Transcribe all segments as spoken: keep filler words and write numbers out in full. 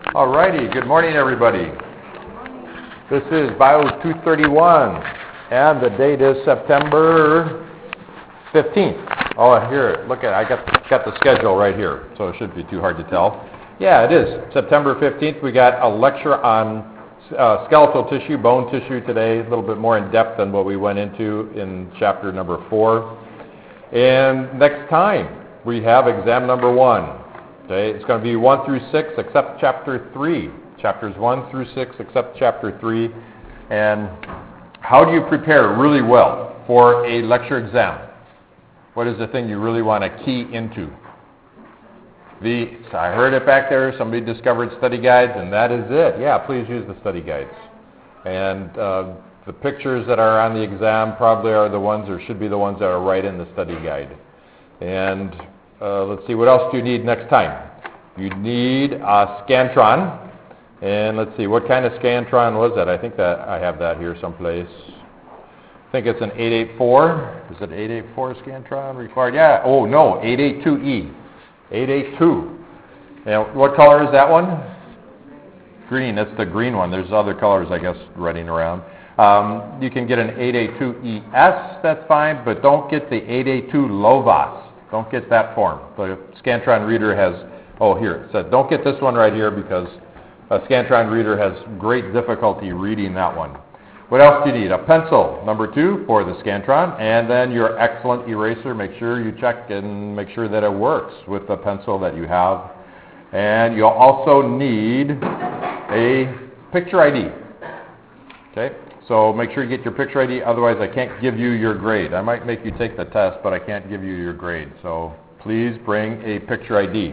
Alrighty, good morning everybody. This is Bio two thirty-one and the date is September fifteenth. Oh, here, look at I got got the schedule right here, so it shouldn't be too hard to tell. Yeah, it is September fifteenth. We got a lecture on uh, skeletal tissue, bone tissue today, a little bit more in depth than what we went into in chapter number four. And next time we have exam number one. Okay, it's going to be one through six except chapter three. Chapters one through six except chapter three. And how do you prepare really well for a lecture exam? What is the thing you really want to key into? The, I heard it back there, somebody discovered study guides, and that is it. Yeah, please use the study guides. And uh, the pictures that are on the exam probably are the ones, or should be the ones that are right in the study guide. And uh, let's see, what else do you need next time? You need a Scantron. And let's see, what kind of Scantron was that? I think that I have that here someplace. I think it's an eight eighty-four. Is it eight eighty-four Scantron required? Yeah. Oh, no, eight eighty-two E. eight eighty-two. Now, what color is that one? Green. That's the green one. There's other colors, I guess, running around. Um, you can get an eight eighty-two E S. That's fine, but don't get the eight eighty-two Lovaas. Don't get that form. The Scantron reader has, oh, here. It said, don't get this one right here because a Scantron reader has great difficulty reading that one. What else do you need? A pencil, number two, for the Scantron, and then your excellent eraser. Make sure you check and make sure that it works with the pencil that you have. And you'll also need a picture I D. Okay? So make sure you get your picture I D, otherwise I can't give you your grade. I might make you take the test, but I can't give you your grade. So please bring a picture I D.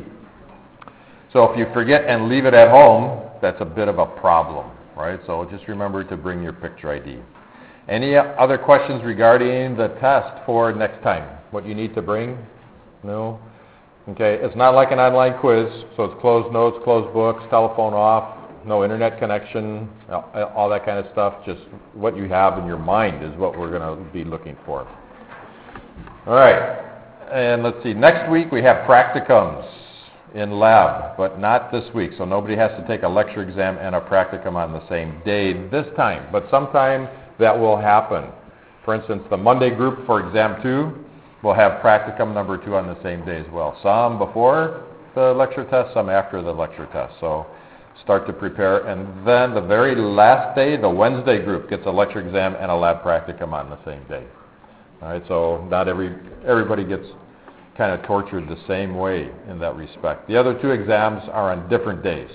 So if you forget and leave it at home, that's a bit of a problem, right? So just remember to bring your picture I D. Any other questions regarding the test for next time? What you need to bring? No? Okay, it's not like an online quiz, so it's closed notes, closed books, telephone off, no internet connection, all that kind of stuff. Just what you have in your mind is what we're going to be looking for. All right, and let's see, next week we have practicums in lab, but not this week, so nobody has to take a lecture exam and a practicum on the same day this time, but sometime that will happen. For instance, the Monday group for exam two will have practicum number two on the same day as well. Some before the lecture test, some after the lecture test. So start to prepare, and then the very last day, the Wednesday group gets a lecture exam and a lab practicum on the same day. All right, so not every everybody gets kind of tortured the same way in that respect. The other two exams are on different days.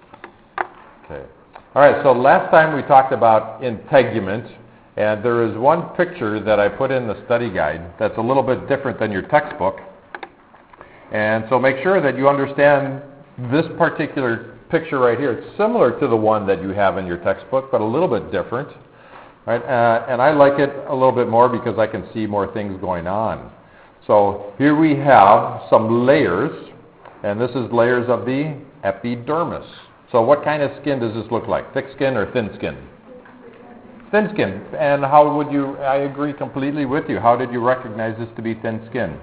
Okay. All right, so last time we talked about integument, and there is one picture that I put in the study guide that's a little bit different than your textbook. And so make sure that you understand this particular picture right here. It's similar to the one that you have in your textbook, but a little bit different. Right? Uh, and I like it a little bit more because I can see more things going on. So here we have some layers, and this is layers of the epidermis. So what kind of skin does this look like? Thick skin or thin skin? Thin skin. And how would you, I agree completely with you, how did you recognize this to be thin skin?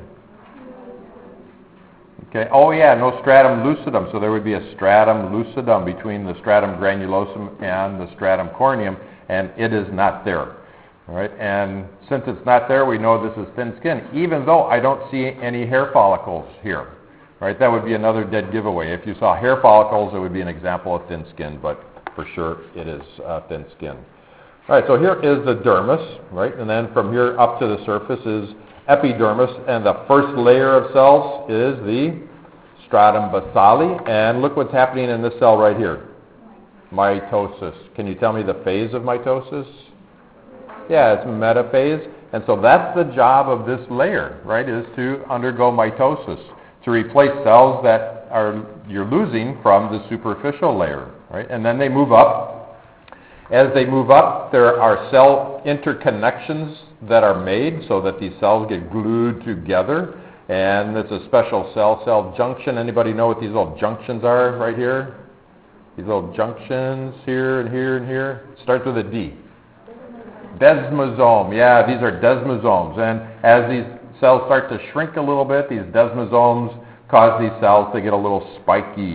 Okay. Oh yeah, no stratum lucidum, so there would be a stratum lucidum between the stratum granulosum and the stratum corneum, and it is not there. All right, and since it's not there, we know this is thin skin, even though I don't see any hair follicles here. Right, that would be another dead giveaway. If you saw hair follicles, it would be an example of thin skin, but for sure it is uh, thin skin. All right, so here is the dermis, right, and then from here up to the surface is epidermis, and the first layer of cells is the stratum basale, and look what's happening in this cell right here, mitosis. Can you tell me the phase of mitosis? Yeah, it's metaphase, and so that's the job of this layer, right, is to undergo mitosis, to replace cells that are you're losing from the superficial layer, right, and then they move up. As they move up, there are cell interconnections that are made so that these cells get glued together, and it's a special cell-cell junction. Anybody know what these little junctions are right here? These little junctions here and here and here. It starts with a D. Desmosome. Yeah, these are desmosomes. And as these cells start to shrink a little bit, these desmosomes cause these cells to get a little spiky.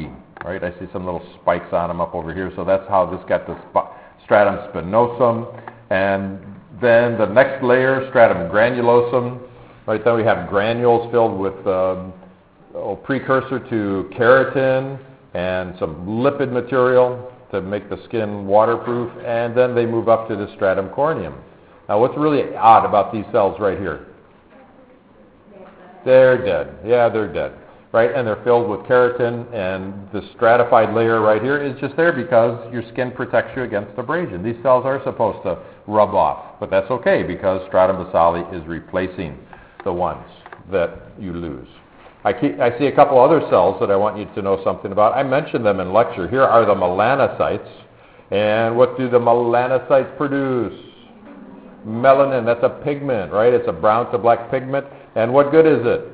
right? I see some little spikes on them up over here, so that's how this got the sp- stratum spinosum. And then the next layer, stratum granulosum, right? Then we have granules filled with um, a precursor to keratin and some lipid material to make the skin waterproof, and then they move up to the stratum corneum. Now, what's really odd about these cells right here? They're dead. Yeah, they're dead, right? And they're filled with keratin, and the stratified layer right here is just there because your skin protects you against abrasion. These cells are supposed to rub off, but that's okay because stratum basale is replacing the ones that you lose. I, keep, I see a couple other cells that I want you to know something about. I mentioned them in lecture. Here are the melanocytes. And what do the melanocytes produce? Melanin. That's a pigment, right? It's a brown to black pigment. And what good is it?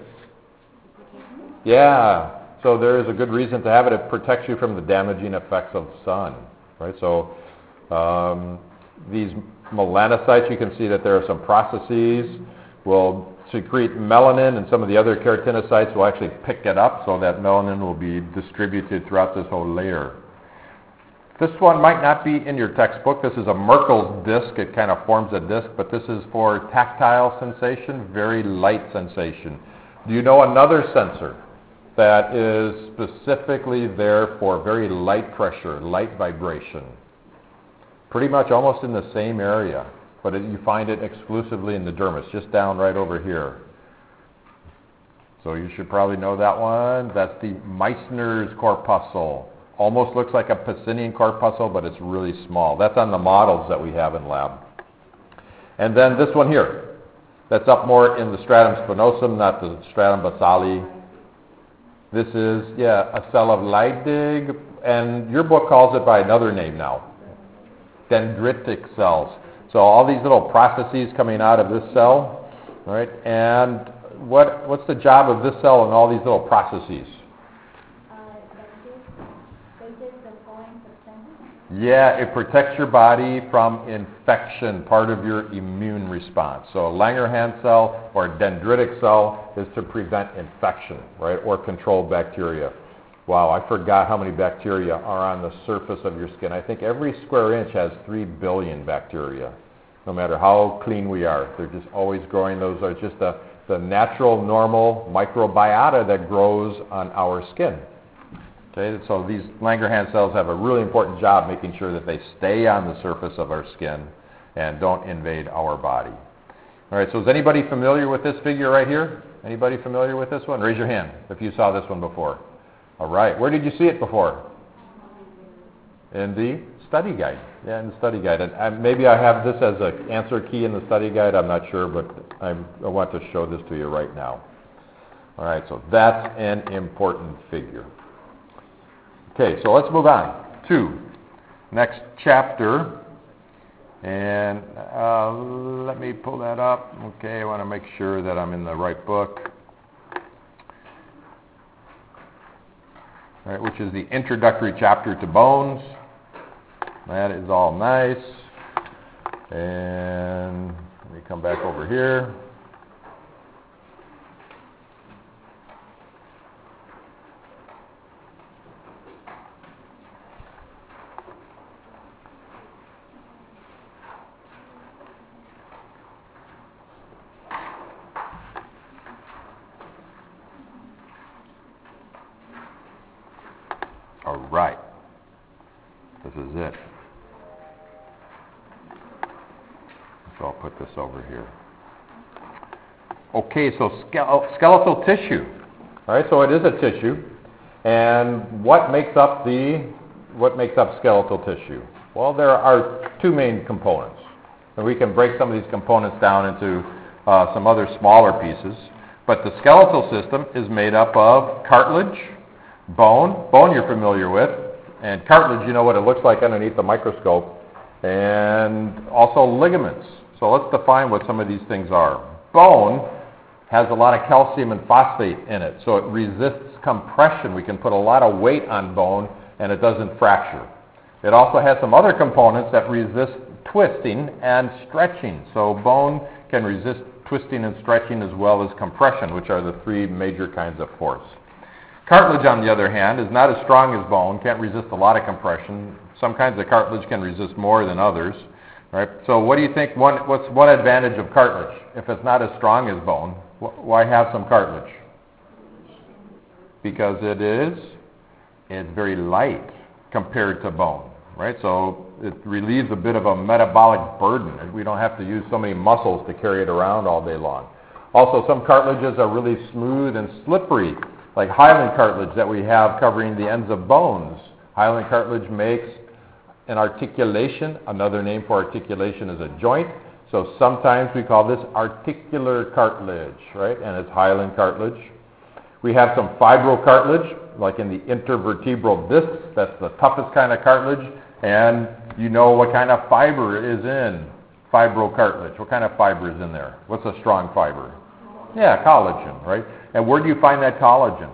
Yeah. So there is a good reason to have it. It protects you from the damaging effects of sun, right? So um, these melanocytes, you can see that there are some processes. Will secrete melanin, and some of the other keratinocytes will actually pick it up so that melanin will be distributed throughout this whole layer. This one might not be in your textbook. This is a Merkel's disc. It kind of forms a disc, but this is for tactile sensation, very light sensation. Do you know another sensor that is specifically there for very light pressure, light vibration? Pretty much almost in the same area, but it, you find it exclusively in the dermis, just down right over here. So you should probably know that one. That's the Meissner's corpuscle. Almost looks like a Pacinian corpuscle, but it's really small. That's on the models that we have in lab. And then this one here. That's up more in the stratum spinosum, not the stratum basale. This is, yeah, a cell of Leydig, and your book calls it by another name now. Dendritic cells. So all these little processes coming out of this cell, right? And what what's the job of this cell and all these little processes? Yeah, it protects your body from infection, part of your immune response. So a Langerhans cell or a dendritic cell is to prevent infection, right, or control bacteria. Wow, I forgot how many bacteria are on the surface of your skin. I think every square inch has three billion bacteria, no matter how clean we are. They're just always growing. Those are just the, the natural, normal microbiota that grows on our skin. Okay, so these Langerhans cells have a really important job making sure that they stay on the surface of our skin and don't invade our body. All right, so is anybody familiar with this figure right here? Anybody familiar with this one? Raise your hand if you saw this one before. All right, where did you see it before? In the study guide. Yeah, in the study guide. And I, maybe I have this as an answer key in the study guide. I'm not sure, but I'm, I want to show this to you right now. All right, so that's an important figure. Okay, so let's move on to next chapter. And uh, let me pull that up. Okay, I want to make sure that I'm in the right book. All right, which is the introductory chapter to bones. That is all nice. And let me come back over here. All right. This is it. So I'll put this over here. Okay, so ske- skeletal tissue. All right, so it is a tissue. And what makes up the what makes up skeletal tissue? Well, there are two main components. And we can break some of these components down into uh, some other smaller pieces. But the skeletal system is made up of cartilage, bone, bone you're familiar with, and cartilage, you know what it looks like underneath the microscope, and also ligaments. So let's define what some of these things are. Bone has a lot of calcium and phosphate in it, so it resists compression. We can put a lot of weight on bone, and it doesn't fracture. It also has some other components that resist twisting and stretching. So bone can resist twisting and stretching as well as compression, which are the three major kinds of force. Cartilage, on the other hand, is not as strong as bone, can't resist a lot of compression. Some kinds of cartilage can resist more than others. Right? So what do you think, one, what's one advantage of cartilage? If it's not as strong as bone, wh- why have some cartilage? Because it is, it's very light compared to bone. Right? So it relieves a bit of a metabolic burden. We don't have to use so many muscles to carry it around all day long. Also, some cartilages are really smooth and slippery, like hyaline cartilage that we have covering the ends of bones. Hyaline cartilage makes an articulation. Another name for articulation is a joint. So sometimes we call this articular cartilage, right? And it's hyaline cartilage. We have some fibrocartilage, like in the intervertebral discs. That's the toughest kind of cartilage. And you know what kind of fiber is in fibrocartilage. What kind of fiber is in there? What's a strong fiber? Yeah, collagen, right? And where do you find that collagen?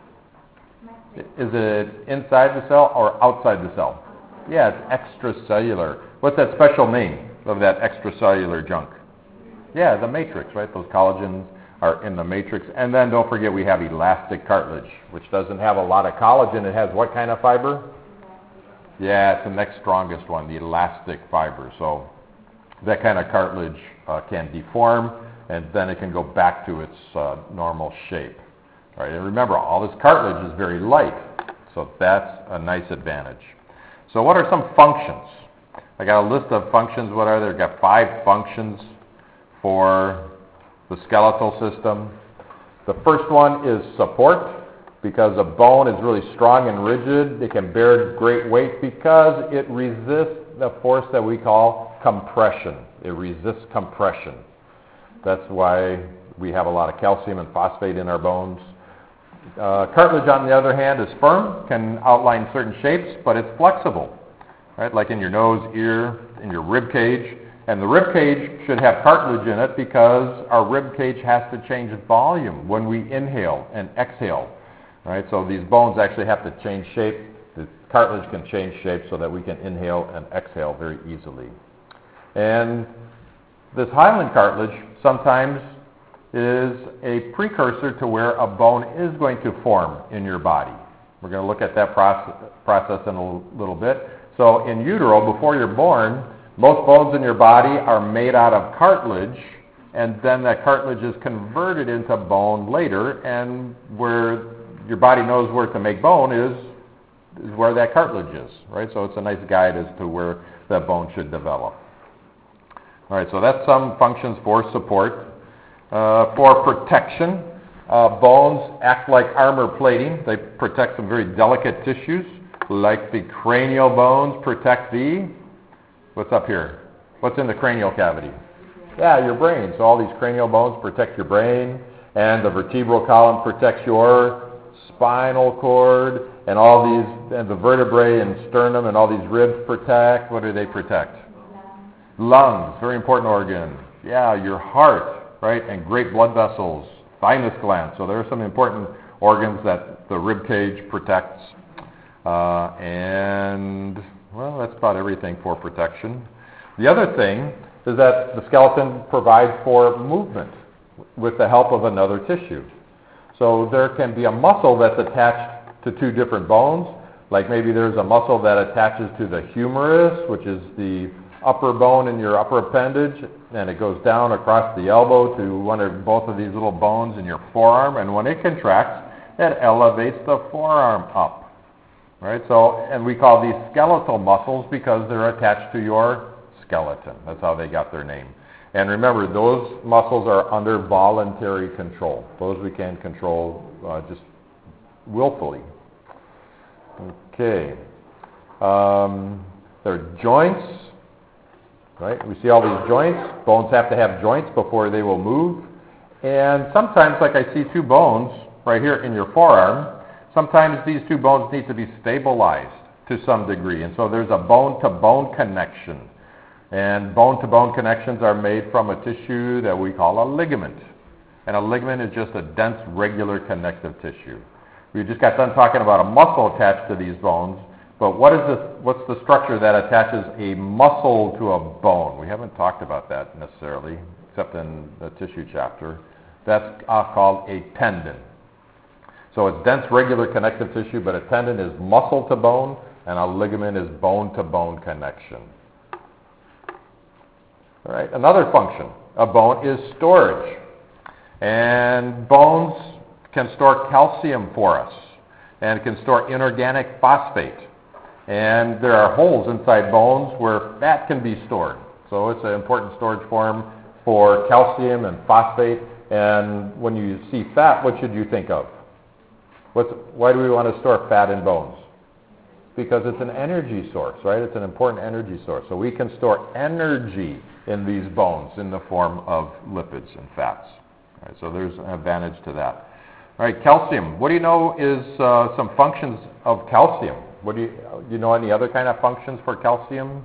Is it inside the cell or outside the cell? Yeah, it's extracellular. What's that special name of that extracellular junk? Yeah, the matrix, right? Those collagens are in the matrix. And then don't forget we have elastic cartilage, which doesn't have a lot of collagen. It has what kind of fiber? Yeah, it's the next strongest one, the elastic fiber. So that kind of cartilage uh, can deform, and then it can go back to its uh, normal shape. Right? And remember, all this cartilage is very light, so that's a nice advantage. So what are some functions? I got a list of functions. What are there? I've got five functions for the skeletal system. The first one is support, because a bone is really strong and rigid. It can bear great weight because it resists the force that we call compression. It resists compression. That's why we have a lot of calcium and phosphate in our bones. Uh, cartilage, on the other hand, is firm, can outline certain shapes, but it's flexible, right? Like in your nose, ear, in your rib cage. And the rib cage should have cartilage in it because our rib cage has to change volume when we inhale and exhale, right? So these bones actually have to change shape. The cartilage can change shape so that we can inhale and exhale very easily. And this hyaline cartilage sometimes is a precursor to where a bone is going to form in your body. We're going to look at that process, process in a little bit. So in utero, before you're born, most bones in your body are made out of cartilage, and then that cartilage is converted into bone later, and where your body knows where to make bone is, is where that cartilage is, right? So it's a nice guide as to where that bone should develop. All right, so that's some functions for support. Uh, for protection, uh, bones act like armor plating. They protect some very delicate tissues, like the cranial bones protect the, what's up here? What's in the cranial cavity? Yeah, your brain. So all these cranial bones protect your brain, and the vertebral column protects your spinal cord, and all these, and the vertebrae and sternum and all these ribs protect. What do they protect? Lungs, very important organ. Yeah, your heart. Right, and great blood vessels, thymus gland. So there are some important organs that the rib cage protects. Uh, and, well, that's about everything for protection. The other thing is that the skeleton provides for movement with the help of another tissue. So there can be a muscle that's attached to two different bones. Like maybe there's a muscle that attaches to the humerus, which is the upper bone in your upper appendage, and it goes down across the elbow to one or both of these little bones in your forearm, and when it contracts, it elevates the forearm up, right? So, and we call these skeletal muscles because they're attached to your skeleton. That's how they got their name. And remember, those muscles are under voluntary control. Those we can control uh, just willfully. Okay. Um, there are joints. Right? We see all these joints. Bones have to have joints before they will move. And sometimes, like I see two bones right here in your forearm, sometimes these two bones need to be stabilized to some degree. And so there's a bone-to-bone connection. And bone-to-bone connections are made from a tissue that we call a ligament. And a ligament is just a dense, regular connective tissue. We just got done talking about a muscle attached to these bones. But what is this, what's the structure that attaches a muscle to a bone? We haven't talked about that necessarily, except in the tissue chapter. That's uh, called a tendon. So it's dense, regular connective tissue, but a tendon is muscle to bone, and a ligament is bone to bone connection. All right, another function of bone is storage. And bones can store calcium for us, and can store inorganic phosphate. And there are holes inside bones where fat can be stored. So it's an important storage form for calcium and phosphate. And when you see fat, what should you think of? What's, why do we want to store fat in bones? Because it's an energy source, right? It's an important energy source. So we can store energy in these bones in the form of lipids and fats. All right, so there's an advantage to that. All right, calcium. What do you know is uh, some functions of calcium? What do you, do you know any other kind of functions for calcium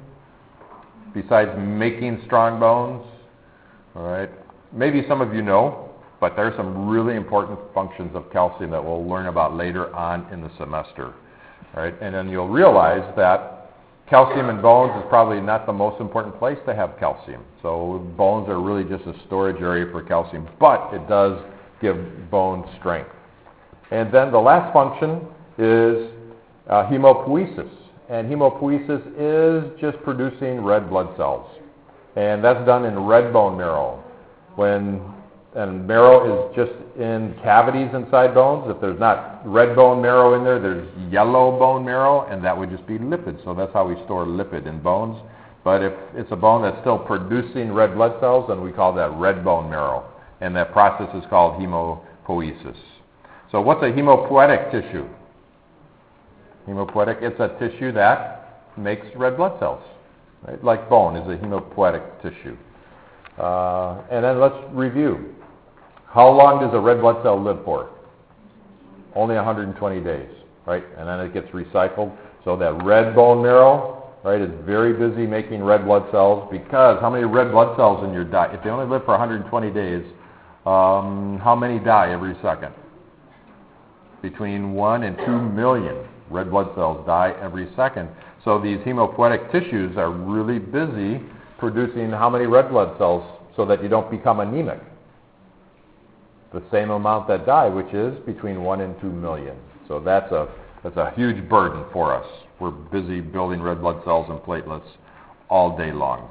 besides making strong bones? All right, maybe some of you know, but there are some really important functions of calcium that we'll learn about later on in the semester. All right, and then you'll realize that calcium in bones is probably not the most important place to have calcium. So bones are really just a storage area for calcium, but it does give bone strength. And then the last function is uh, hemopoiesis. And hemopoiesis is just producing red blood cells. And that's done in red bone marrow. When and marrow is just in cavities inside bones. If there's not red bone marrow in there, there's yellow bone marrow, and that would just be lipids. So that's how we store lipid in bones. But if it's a bone that's still producing red blood cells, then we call that red bone marrow. And that process is called hemopoiesis. So what's a hemopoietic tissue? Hemopoietic, it's a tissue that makes red blood cells. Right? Like bone is a hemopoietic tissue. Uh, and then let's review. How long does a red blood cell live for? Only one hundred twenty days, right? And then it gets recycled. So that red bone marrow, right, is very busy making red blood cells, because how many red blood cells in your diet? If they only live for one hundred twenty days, um, how many die every second? Between one and two million red blood cells die every second. So these hemopoietic tissues are really busy producing how many red blood cells so that you don't become anemic? The same amount that die, which is between one and two million. So that's a that's a huge burden for us. We're busy building red blood cells and platelets all day long.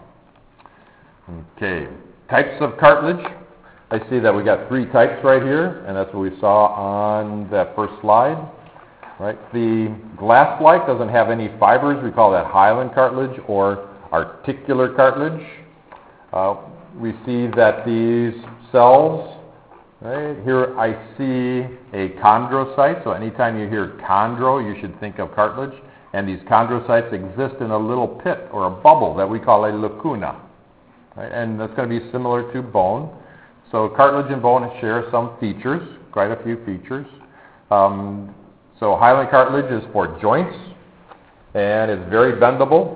Okay, types of cartilage. I see that we got three types right here, and that's what we saw on that first slide. Right, the glass-like doesn't have any fibers. We call that hyaline cartilage or articular cartilage. Uh, we see that these cells. Right, here I see a chondrocyte, so anytime you hear chondro, you should think of cartilage. And these chondrocytes exist in a little pit or a bubble that we call a lacuna. Right, and that's going to be similar to bone. So cartilage and bone share some features, quite a few features. Um, so hyaline cartilage is for joints, and it's very bendable.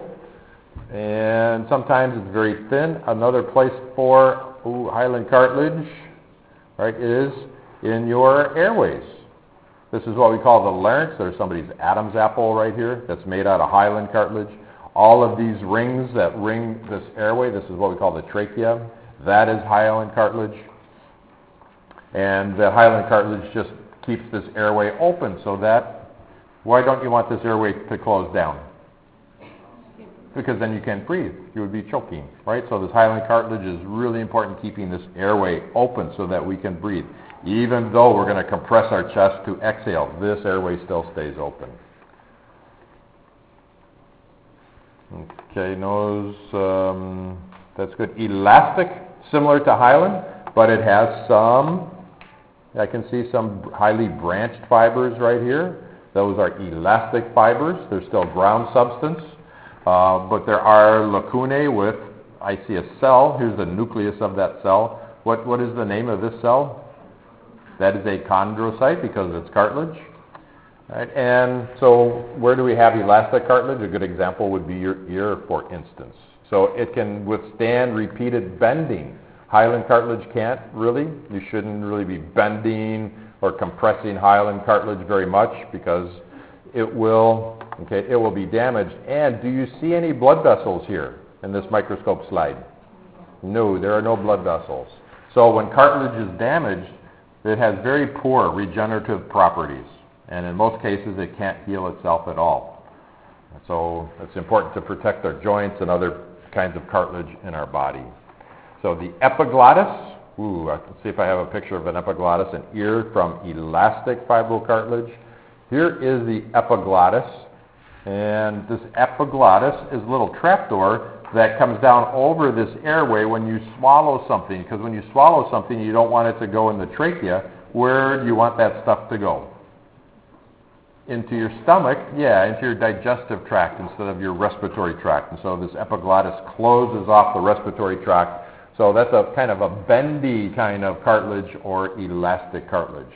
And sometimes it's very thin. Another place for ooh, hyaline cartilage, right, is in your airways. This is what we call the larynx. There's somebody's Adam's apple right here that's made out of hyaline cartilage. All of these rings that ring this airway, this is what we call the trachea. That is hyaline cartilage. And the hyaline cartilage just keeps this airway open so that, why don't you want this airway to close down? Because then you can't breathe. You would be choking, right? So this hyaline cartilage is really important, keeping this airway open so that we can breathe. Even though we're going to compress our chest to exhale, this airway still stays open. Okay, nose, um, that's good. Elastic, similar to hyaline, but it has some, I can see some highly branched fibers right here. Those are elastic fibers. They're still ground substance. Uh, but there are lacunae with, I see a cell. Here's the nucleus of that cell. What What is the name of this cell? That is a chondrocyte because it's cartilage. Right? And so where do we have elastic cartilage? A good example would be your ear, for instance. So it can withstand repeated bending. Hyaline cartilage can't really. You shouldn't really be bending or compressing hyaline cartilage very much because it will, okay, it will be damaged. And do you see any blood vessels here in this microscope slide? No, there are no blood vessels. So when cartilage is damaged, it has very poor regenerative properties, and in most cases it can't heal itself at all. So it's important to protect our joints and other kinds of cartilage in our body. So the epiglottis, ooh, let's see if I have a picture of an epiglottis, an ear from elastic fibrocartilage. Here is the epiglottis, and this epiglottis is a little trapdoor that comes down over this airway when you swallow something, because when you swallow something you don't want it to go in the trachea. Where do you want that stuff to go? Into your stomach, yeah, into your digestive tract instead of your respiratory tract. And so this epiglottis closes off the respiratory tract. So that's a kind of a bendy kind of cartilage or elastic cartilage.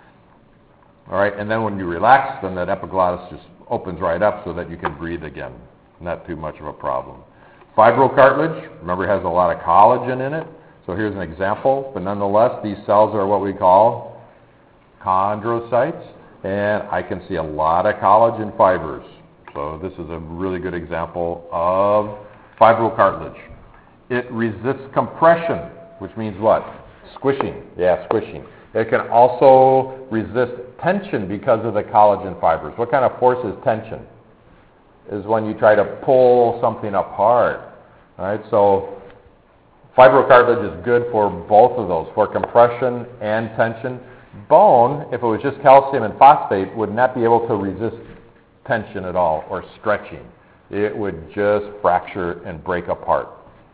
All right, and then when you relax, then that epiglottis just opens right up so that you can breathe again. Not too much of a problem. Fibrocartilage, remember, it has a lot of collagen in it. So here's an example, but nonetheless, these cells are what we call chondrocytes, and I can see a lot of collagen fibers. So this is a really good example of fibrocartilage. It resists compression, which means what? Squishing. Yeah, squishing. It can also resist tension because of the collagen fibers. What kind of force is tension? Is when you try to pull something apart. All right, so fibrocartilage is good for both of those, for compression and tension. Bone, if it was just calcium and phosphate, would not be able to resist tension at all or stretching. It would just fracture and break apart.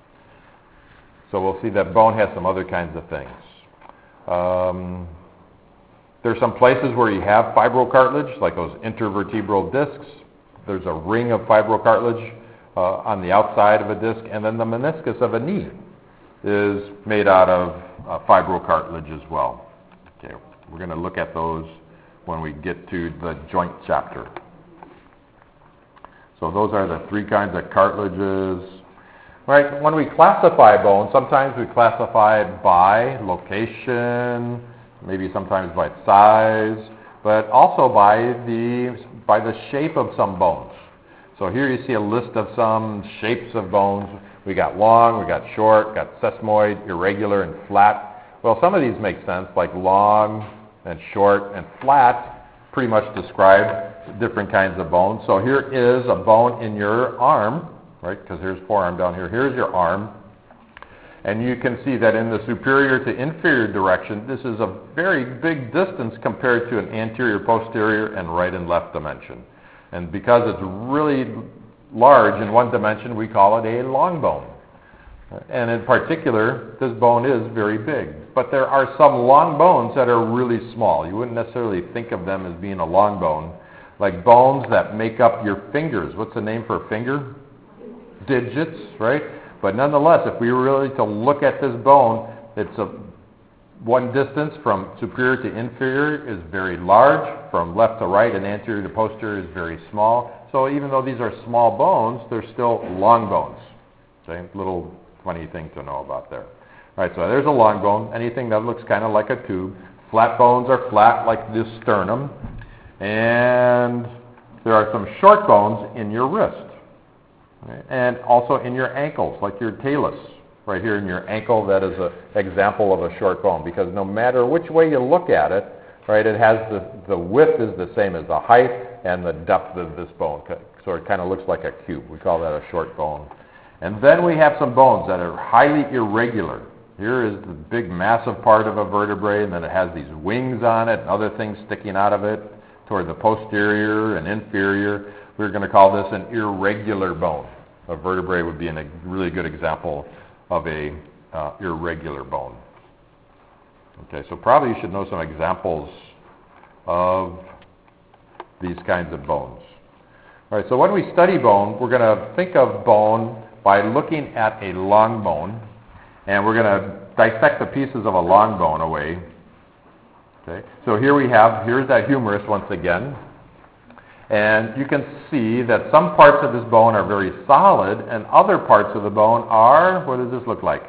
So we'll see that bone has some other kinds of things. Um, there's some places where you have fibrocartilage, like those intervertebral discs. There's a ring of fibrocartilage uh, on the outside of a disc, and then the meniscus of a knee is made out of uh, fibrocartilage as well. Okay, we're going to look at those when we get to the joint chapter. So those are the three kinds of cartilages. Right, when we classify bone, sometimes we classify it by location, maybe sometimes by size, but also by the by the shape of some bones. So here you see a list of some shapes of bones. We got long, we got short, got sesamoid, irregular, and flat. Well, some of these make sense, like long and short and flat pretty much describe different kinds of bones. So here is a bone in your arm, right, because here's forearm down here. Here's your arm. And you can see that in the superior to inferior direction, this is a very big distance compared to an anterior, posterior, and right and left dimension. And because it's really large in one dimension, we call it a long bone. And in particular, this bone is very big. But there are some long bones that are really small. You wouldn't necessarily think of them as being a long bone. Like bones that make up your fingers. What's the name for a finger? Digits, right? But nonetheless, if we were really to look at this bone, it's a one distance from superior to inferior is very large, from left to right and anterior to posterior is very small. So even though these are small bones, they're still long bones. Okay, little funny thing to know about there. All right, so there's a long bone, anything that looks kind of like a tube. Flat bones are flat like this sternum, and there are some short bones in your wrist. And also in your ankles, like your talus, right here in your ankle, that is an example of a short bone, because no matter which way you look at it, right, it has the, the width is the same as the height and the depth of this bone, so it kind of looks like a cube. We call that a short bone. And then we have some bones that are highly irregular. Here is the big massive part of a vertebrae, and then it has these wings on it and other things sticking out of it toward the posterior and inferior. We're going to call this an irregular bone. A vertebrae would be a really good example of a uh, irregular bone. Okay, so probably you should know some examples of these kinds of bones. All right, so when we study bone, we're going to think of bone by looking at a long bone, and we're going to dissect the pieces of a long bone away. Okay, so here we have, here's that humerus once again. And you can see that some parts of this bone are very solid, and other parts of the bone are, what does this look like?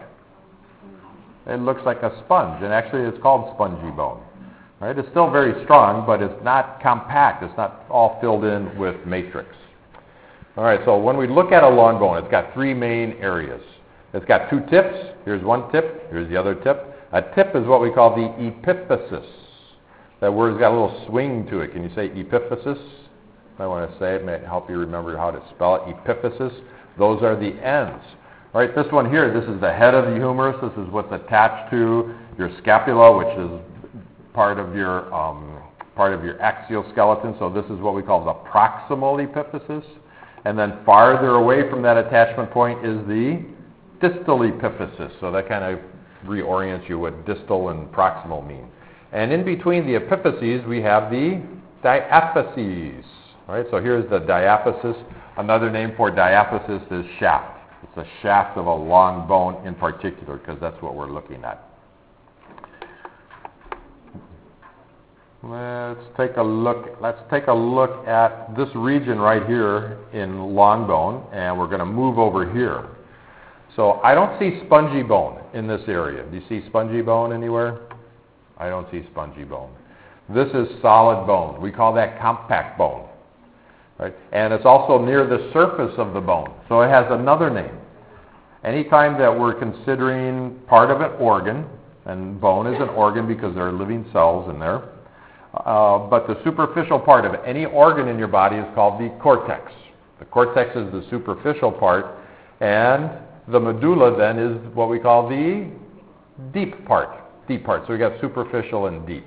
It looks like a sponge, and actually it's called spongy bone. Right? It's still very strong, but it's not compact. It's not all filled in with matrix. All right, so when we look at a long bone, it's got three main areas. It's got two tips. Here's one tip. Here's the other tip. A tip is what we call the epiphysis. That word's got a little swing to it. Can you say epiphysis? I want to say it may help you remember how to spell it. Epiphysis. Those are the ends. All right, this one here, this is the head of the humerus. This is what's attached to your scapula, which is part of your um, part of your axial skeleton. So this is what we call the proximal epiphysis. And then farther away from that attachment point is the distal epiphysis. So that kind of reorients you what distal and proximal mean. And in between the epiphyses, we have the diaphyses. All right, so here's the diaphysis. Another name for diaphysis is shaft. It's a shaft of a long bone in particular, because that's what we're looking at. Let's take a look. Let's take a look at this region right here in long bone, and we're going to move over here. So I don't see spongy bone in this area. Do you see spongy bone anywhere? I don't see spongy bone. This is solid bone. We call that compact bone. Right? And it's also near the surface of the bone. So it has another name. Anytime that we're considering part of an organ, and bone is an organ because there are living cells in there, uh, but the superficial part of any organ in your body is called the cortex. The cortex is the superficial part, and the medulla then is what we call the deep part. Deep part. So we got superficial and deep.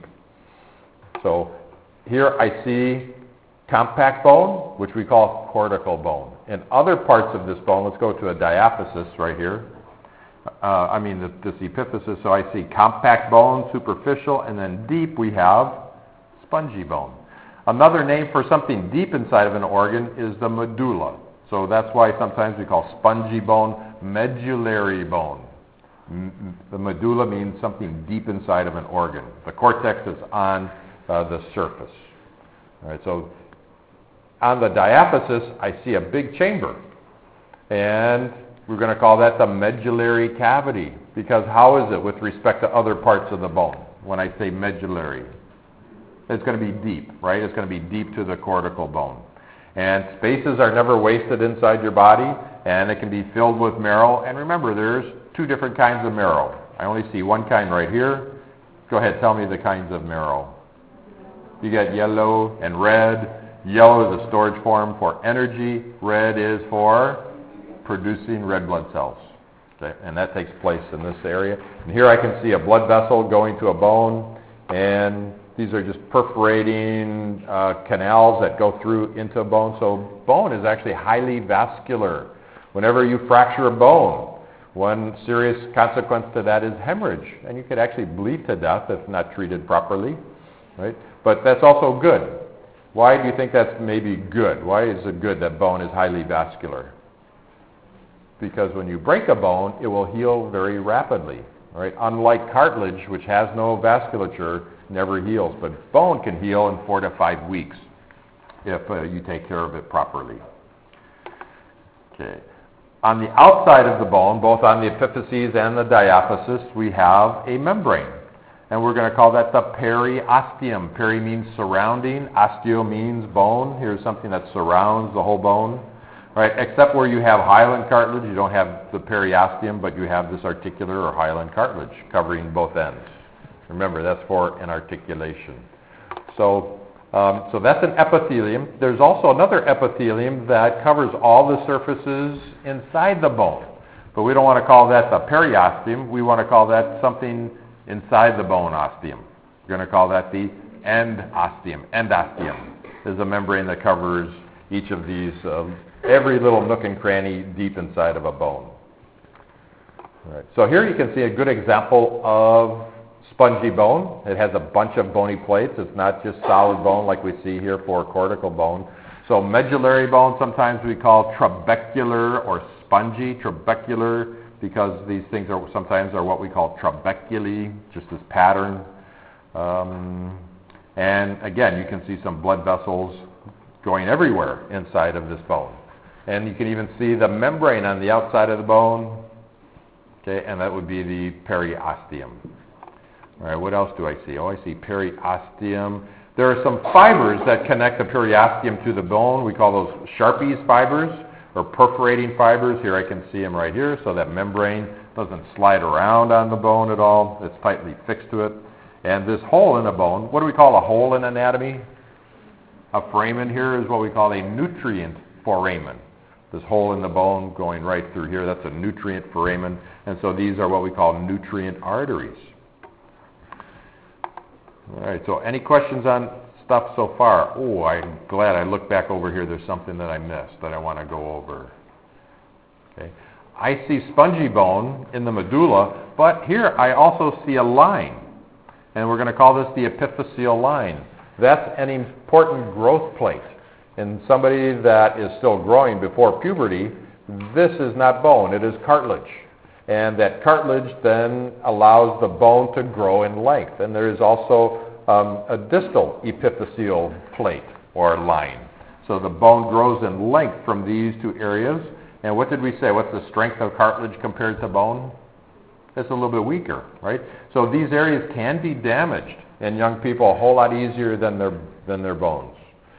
So here I see compact bone, which we call cortical bone. In other parts of this bone, let's go to a diaphysis right here. Uh, I mean the, this epiphysis. So I see compact bone, superficial, and then deep we have spongy bone. Another name for something deep inside of an organ is the medulla. So that's why sometimes we call spongy bone medullary bone. M- the medulla means something deep inside of an organ. The cortex is on uh, the surface. All right, so on the diaphysis, I see a big chamber. And we're going to call that the medullary cavity. Because how is it with respect to other parts of the bone when I say medullary? It's going to be deep, right? It's going to be deep to the cortical bone. And spaces are never wasted inside your body, and it can be filled with marrow. And remember, there's two different kinds of marrow. I only see one kind right here. Go ahead, tell me the kinds of marrow. You got yellow and red. Yellow is a storage form for energy. Red is for producing red blood cells. Okay? And that takes place in this area. And here I can see a blood vessel going to a bone, and these are just perforating uh, canals that go through into a bone. So bone is actually highly vascular. Whenever you fracture a bone, one serious consequence to that is hemorrhage. And you could actually bleed to death if not treated properly. Right? But that's also good. Why do you think that's maybe good? Why is it good that bone is highly vascular? Because when you break a bone, it will heal very rapidly. Right? Unlike cartilage, which has no vasculature, never heals. But bone can heal in four to five weeks if uh, you take care of it properly. Okay. On the outside of the bone, both on the epiphyses and the diaphysis, we have a membrane. And we're going to call that the periosteum. Peri means surrounding. Osteo means bone. Here's something that surrounds the whole bone. Right? Except where you have hyaline cartilage, you don't have the periosteum, but you have this articular or hyaline cartilage covering both ends. Remember, that's for an articulation. So, um, so that's an epithelium. There's also another epithelium that covers all the surfaces inside the bone. But we don't want to call that the periosteum. We want to call that something inside the bone osteum. We're going to call that the endosteum. Endosteum is a membrane that covers each of these, uh, every little nook and cranny deep inside of a bone. All right. So here you can see a good example of spongy bone. It has a bunch of bony plates. It's not just solid bone like we see here for cortical bone. So medullary bone sometimes we call trabecular or spongy. Trabecular because these things are sometimes are what we call trabeculae, just this pattern. Um, and again, you can see some blood vessels going everywhere inside of this bone. And you can even see the membrane on the outside of the bone. Okay, and that would be the periosteum. All right, what else do I see? Oh, I see periosteum. There are some fibers that connect the periosteum to the bone. We call those Sharpie's fibers or perforating fibers. Here I can see them right here. So that membrane doesn't slide around on the bone at all. It's tightly fixed to it. And this hole in the bone, what do we call a hole in anatomy? A foramen here is what we call a nutrient foramen. This hole in the bone going right through here, that's a nutrient foramen. And so these are what we call nutrient arteries. All right, so any questions on stuff so far? Oh, I'm glad I looked back over here. There's something that I missed that I want to go over. Okay. I see spongy bone in the medulla, but here I also see a line. And we're going to call this the epiphyseal line. That's an important growth plate. In somebody that is still growing before puberty, this is not bone, it is cartilage. And that cartilage then allows the bone to grow in length. And there is also um, a distal epiphyseal plate or line. So the bone grows in length from these two areas. And what did we say? What's the strength of cartilage compared to bone? It's a little bit weaker, right? So these areas can be damaged in young people a whole lot easier than their, than their bones.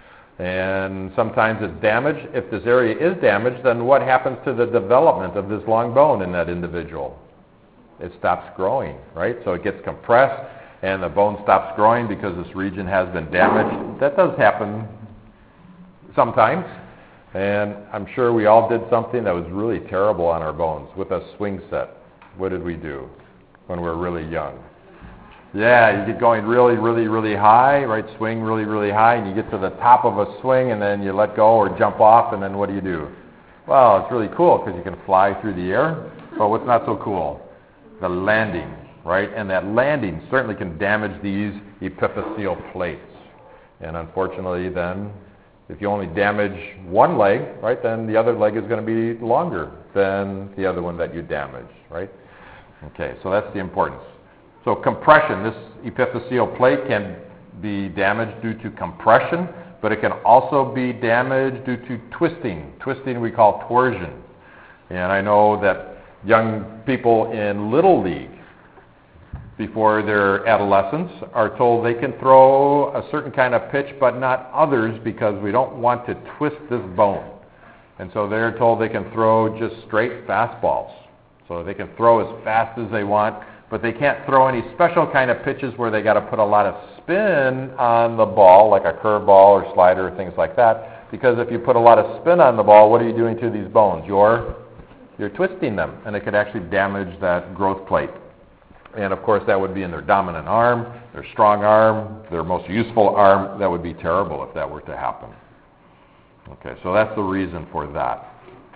And sometimes it's damaged. If this area is damaged, then what happens to the development of this long bone in that individual? It stops growing, right? So it gets compressed and the bone stops growing because this region has been damaged. That does happen sometimes. And I'm sure we all did something that was really terrible on our bones with a swing set. What did we do when we were really young? Yeah, you get going really, really, really high, right? Swing really, really high, and you get to the top of a swing, and then you let go or jump off, and then what do you do? Well, it's really cool because you can fly through the air, but what's not so cool? The landing, right? And that landing certainly can damage these epiphyseal plates. And unfortunately, then, if you only damage one leg, right, then the other leg is going to be longer than the other one that you damaged, right? Okay, so that's the importance. So compression, this epiphyseal plate can be damaged due to compression, but it can also be damaged due to twisting. Twisting we call torsion. And I know that young people in Little League, before their adolescence, are told they can throw a certain kind of pitch, but not others because we don't want to twist this bone. And so they're told they can throw just straight fastballs. So they can throw as fast as they want, but they can't throw any special kind of pitches where they got to put a lot of spin on the ball, like a curveball or slider or things like that. Because if you put a lot of spin on the ball, what are you doing to these bones? You're, you're twisting them, and it could actually damage that growth plate. And of course, that would be in their dominant arm, their strong arm, their most useful arm. That would be terrible if that were to happen. Okay, so that's the reason for that.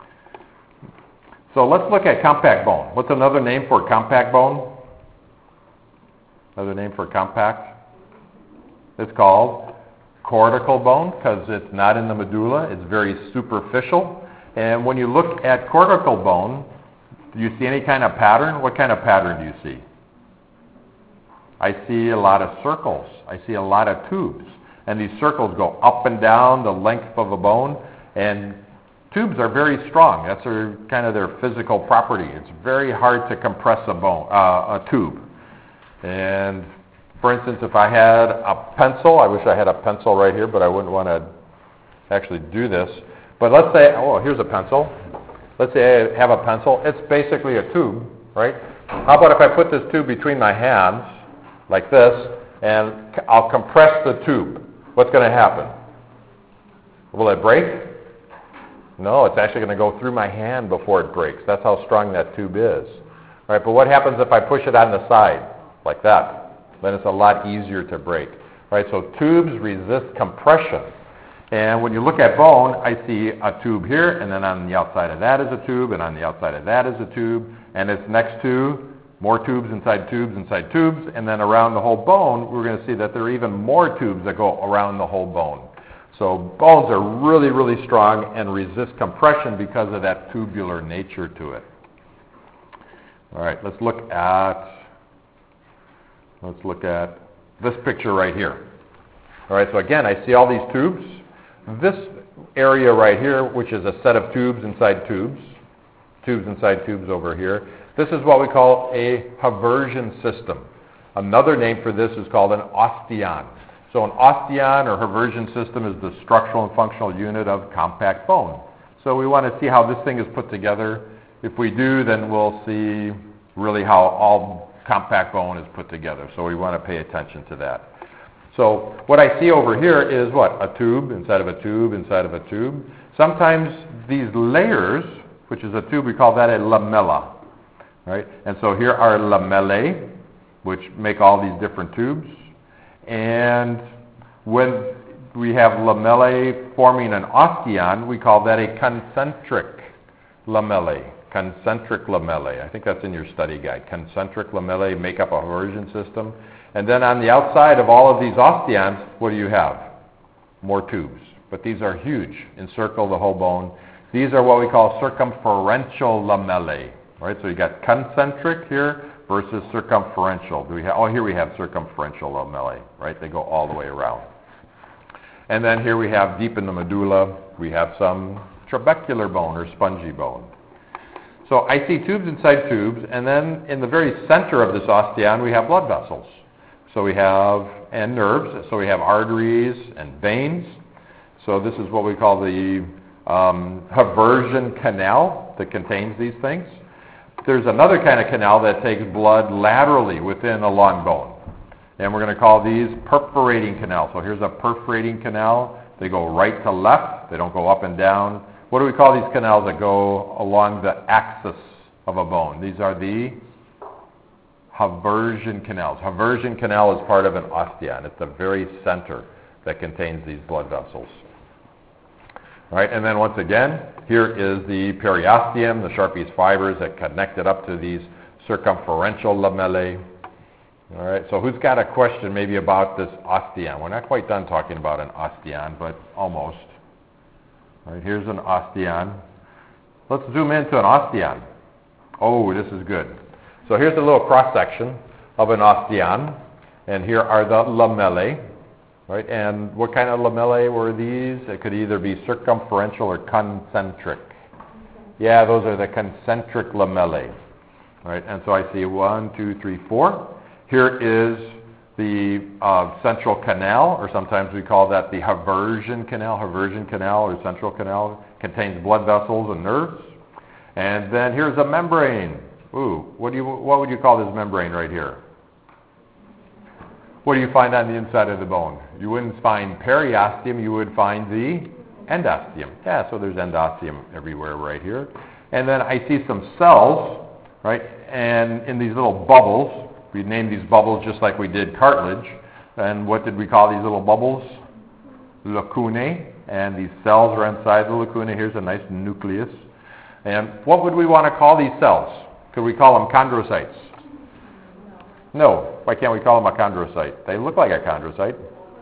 So let's look at compact bone. What's another name for compact bone? Another name for compact? It's called cortical bone because it's not in the medulla. It's very superficial. And when you look at cortical bone, do you see any kind of pattern? What kind of pattern do you see? I see a lot of circles. I see a lot of tubes. And these circles go up and down the length of a bone. And tubes are very strong. That's their, kind of their physical property. It's very hard to compress a bone, uh, a tube. And for instance, if I had a pencil, I wish I had a pencil right here, but I wouldn't want to actually do this. But let's say, oh, here's a pencil. Let's say I have a pencil. It's basically a tube, right? How about if I put this tube between my hands, like this, and I'll compress the tube? What's going to happen? Will it break? No, it's actually going to go through my hand before it breaks. That's how strong that tube is. All right, but what happens if I push it on the side, like that? Then it's a lot easier to break. Right, so tubes resist compression. And when you look at bone, I see a tube here, and then on the outside of that is a tube, and on the outside of that is a tube, and it's next to more tubes inside tubes inside tubes, and then around the whole bone, we're going to see that there are even more tubes that go around the whole bone. So bones are really, really strong and resist compression because of that tubular nature to it. All right, let's look at, let's look at this picture right here. All right, so again, I see all these tubes. This area right here, which is a set of tubes inside tubes, tubes inside tubes over here, this is what we call a Haversian system. Another name for this is called an osteon. So an osteon or Haversian system is the structural and functional unit of compact bone. So we want to see how this thing is put together. If we do, then we'll see really how all compact bone is put together. So we want to pay attention to that. So what I see over here is what? A tube inside of a tube inside of a tube. Sometimes these layers, which is a tube, we call that a lamella. Right? And so here are lamellae, which make all these different tubes. And when we have lamellae forming an osteon, we call that a concentric lamellae. Concentric lamellae. I think that's in your study guide. Concentric lamellae make up a Haversian system. And then on the outside of all of these osteons, what do you have? More tubes. But these are huge. Encircle the whole bone. These are what we call circumferential lamellae. Right? So you got concentric here versus circumferential. Do we have? Oh, here we have circumferential lamellae. Right? They go all the way around. And then here we have deep in the medulla, we have some trabecular bone or spongy bone. So I see tubes inside tubes, and then in the very center of this osteon, we have blood vessels. So we have, and nerves, so we have arteries and veins. So this is what we call the um, Haversian canal that contains these things. There's another kind of canal that takes blood laterally within a long bone. And we're going to call these perforating canals. So here's a perforating canal. They go right to left. They don't go up and down. What do we call these canals that go along the axis of a bone? These are the Haversian canals. Haversian canal is part of an osteon. It's the very center that contains these blood vessels. All right, and then once again, here is the periosteum, the Sharpey's fibers that connect it up to these circumferential lamellae. All right, so who's got a question maybe about this osteon? We're not quite done talking about an osteon, but almost. All right, here's an osteon. Let's zoom into an osteon. Oh, this is good. So here's a little cross-section of an osteon, and here are the lamellae. Right, and what kind of lamellae were these? It could either be circumferential or concentric. Yeah, those are the concentric lamellae. Right, and so I see one, two, three, four. Here is the uh, central canal, or sometimes we call that the Haversian canal. Haversian canal or central canal contains blood vessels and nerves. And then here's a membrane. Ooh, what do you what would you call this membrane right here? What do you find on the inside of the bone? You wouldn't find periosteum, you would find the endosteum. Yeah, so there's endosteum everywhere right here. And then I see some cells, right, and in these little bubbles, we named these bubbles just like we did cartilage. And what did we call these little bubbles? Lacunae. And these cells are inside the lacuna. Here's a nice nucleus. And what would we want to call these cells? Could we call them chondrocytes? No. Why can't we call them a chondrocyte? They look like a chondrocyte.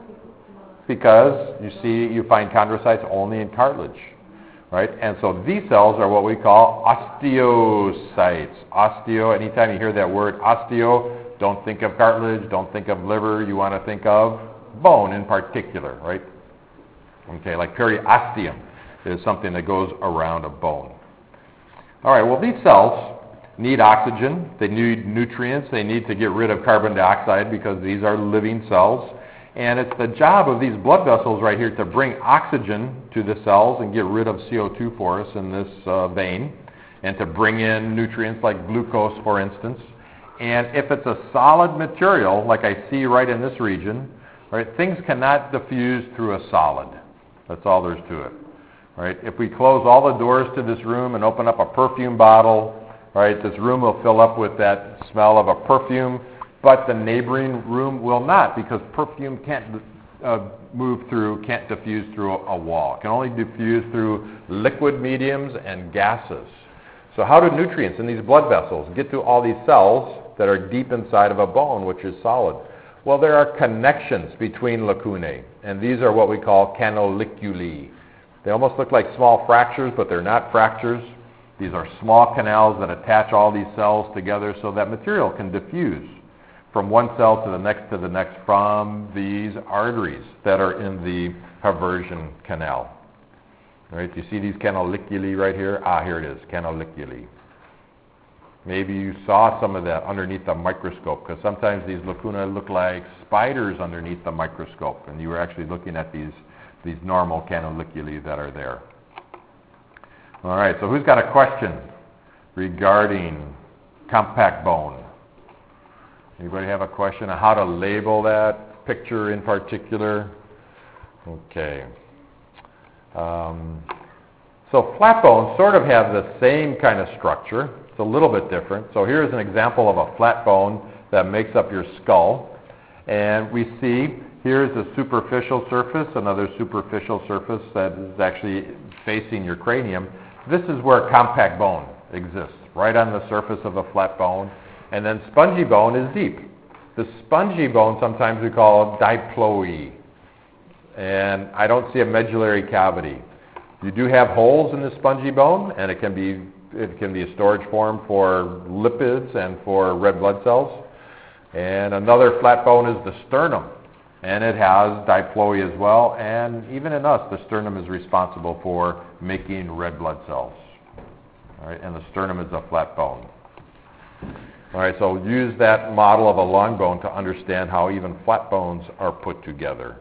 Because you see, you find chondrocytes only in cartilage. Right? And so these cells are what we call osteocytes. Osteo, anytime you hear that word osteo, don't think of cartilage, don't think of liver, you want to think of bone in particular, right? Okay, like periosteum is something that goes around a bone. All right, well, these cells need oxygen, they need nutrients, they need to get rid of carbon dioxide because these are living cells. And it's the job of these blood vessels right here to bring oxygen to the cells and get rid of C O two for us in this uh, vein, and to bring in nutrients like glucose, for instance. And if it's a solid material, like I see right in this region, right, things cannot diffuse through a solid. That's all there's to it. Right? If we close all the doors to this room and open up a perfume bottle, right, this room will fill up with that smell of a perfume, but the neighboring room will not, because perfume can't uh, move through, can't diffuse through a, a wall. It can only diffuse through liquid mediums and gases. So how do nutrients in these blood vessels get to all these cells that are deep inside of a bone, which is solid? Well, there are connections between lacunae, and these are what we call canoliculi. They almost look like small fractures, but they're not fractures. These are small canals that attach all these cells together so that material can diffuse from one cell to the next to the next from these arteries that are in the Haversian canal. All right, you see these canoliculi right here? Ah, here it is, canoliculi. Maybe you saw some of that underneath the microscope, because sometimes these lacunae look like spiders underneath the microscope, and you were actually looking at these, these normal canoliculi that are there. All right, so who's got a question regarding compact bone. Anybody have a question on how to label that picture in particular? Okay. Um, so flat bones sort of have the same kind of structure. It's a little bit different. So here's an example of a flat bone that makes up your skull. And we see here's a superficial surface, another superficial surface that is actually facing your cranium. This is where compact bone exists, right on the surface of a flat bone. And then spongy bone is deep. The spongy bone sometimes we call diploe. And I don't see a medullary cavity. You do have holes in the spongy bone, and it can be it can be a storage form for lipids and for red blood cells. And another flat bone is the sternum, and it has diploe as well. And even in us, the sternum is responsible for making red blood cells. All right, and the sternum is a flat bone. All right, so use that model of a long bone to understand how even flat bones are put together.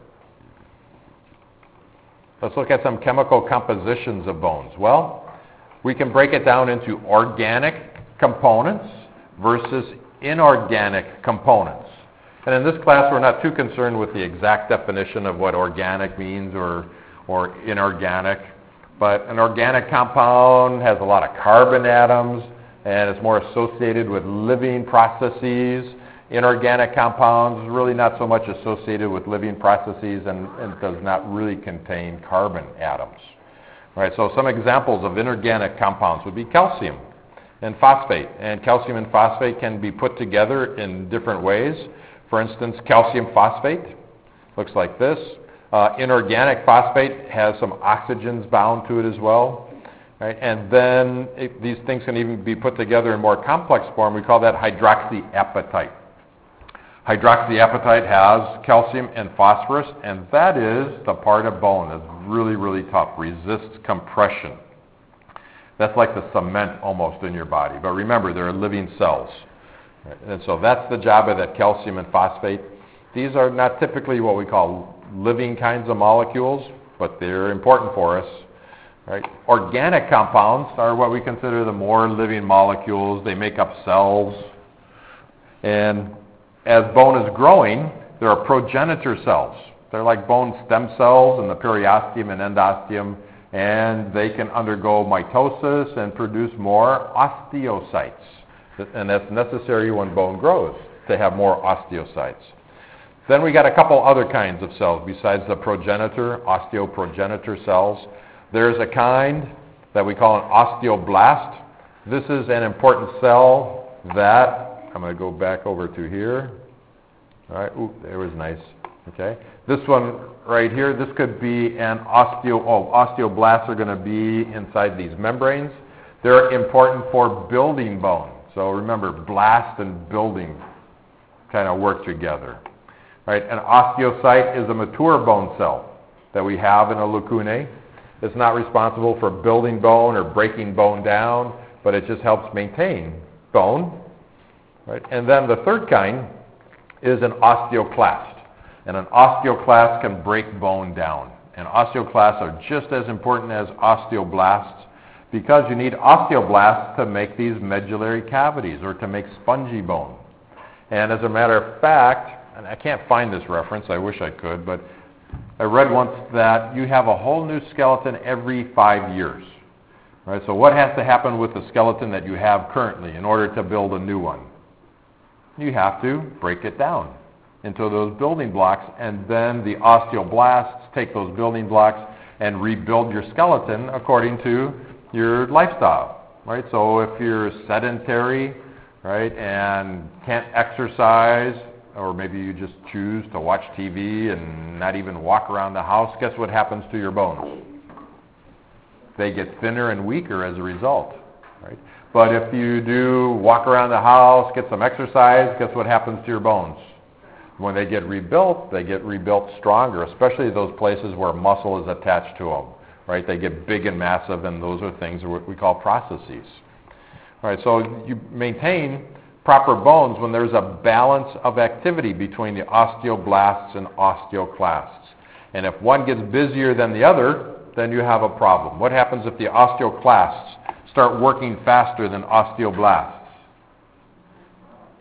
Let's look at some chemical compositions of bones. Well, we can break it down into organic components versus inorganic components. And in this class, we're not too concerned with the exact definition of what organic means or, or inorganic. But an organic compound has a lot of carbon atoms, and it's more associated with living processes. Inorganic compounds is really not so much associated with living processes and, and does not really contain carbon atoms. All right, so some examples of inorganic compounds would be calcium and phosphate. And calcium and phosphate can be put together in different ways. For instance, calcium phosphate looks like this. Uh, inorganic phosphate has some oxygens bound to it as well. Right? And then it, these things can even be put together in more complex form. We call that hydroxyapatite. Hydroxyapatite has calcium and phosphorus, and that is the part of bone that's really, really tough, resists compression. That's like the cement almost in your body. But remember, they're living cells. Right? And so that's the job of that calcium and phosphate. These are not typically what we call living kinds of molecules, but they're important for us. Right? Organic compounds are what we consider the more living molecules. They make up cells. And as bone is growing, there are progenitor cells. They're like bone stem cells in the periosteum and endosteum, and they can undergo mitosis and produce more osteocytes. And that's necessary when bone grows, to have more osteocytes. Then we got a couple other kinds of cells besides the progenitor, osteoprogenitor cells. There's a kind that we call an osteoblast. This is an important cell that, I'm going to go back over to here. All right, ooh, there was nice. Okay, this one right here, this could be an osteo, oh, osteoblasts are going to be inside these membranes. They're important for building bone. So remember, blast and building kind of work together. Right? An osteocyte is a mature bone cell that we have in a lacunae. It's not responsible for building bone or breaking bone down, but it just helps maintain bone. Right? And then the third kind is an osteoclast. And an osteoclast can break bone down. And osteoclasts are just as important as osteoblasts because you need osteoblasts to make these medullary cavities or to make spongy bone. And as a matter of fact, and I can't find this reference, I wish I could, but I read once that you have a whole new skeleton every five years. Right? So what has to happen with the skeleton that you have currently in order to build a new one? You have to break it down into those building blocks, and then the osteoblasts take those building blocks and rebuild your skeleton according to your lifestyle. Right? So if you're sedentary, right, and can't exercise, or maybe you just choose to watch T V and not even walk around the house, guess what happens to your bones? They get thinner and weaker as a result. Right? But if you do walk around the house, get some exercise, guess what happens to your bones? When they get rebuilt, they get rebuilt stronger, especially those places where muscle is attached to them. Right? They get big and massive, and those are things that we call processes. All right, so you maintain proper bones when there's a balance of activity between the osteoblasts and osteoclasts. And if one gets busier than the other, then you have a problem. What happens if the osteoclasts start working faster than osteoblasts?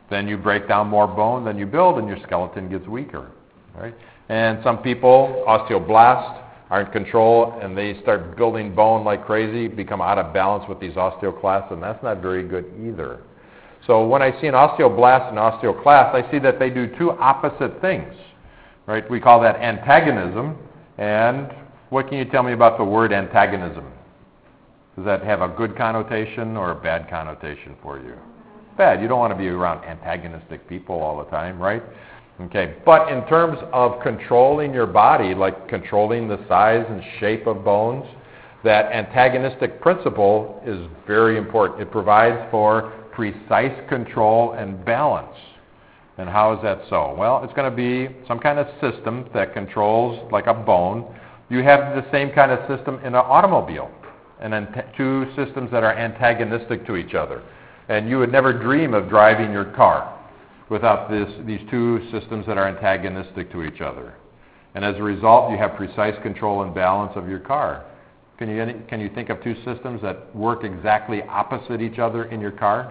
then you break down more bone than you build, and your skeleton gets weaker. Right? And some people, osteoblasts, are in control, and they start building bone like crazy, become out of balance with these osteoclasts, and that's not very good either. So when I see an osteoblast and osteoclast, I see that they do two opposite things. Right? We call that antagonism. And what can you tell me about the word antagonism? Does that have a good connotation or a bad connotation for you? Bad. You don't want to be around antagonistic people all the time, right? Okay. But in terms of controlling your body, like controlling the size and shape of bones, that antagonistic principle is very important. It provides for precise control and balance. And how is that so? Well, it's going to be some kind of system that controls like a bone. You have the same kind of system in an automobile, and then t- two systems that are antagonistic to each other. And you would never dream of driving your car without this, these two systems that are antagonistic to each other. And as a result, you have precise control and balance of your car. Can you, can you think of two systems that work exactly opposite each other in your car?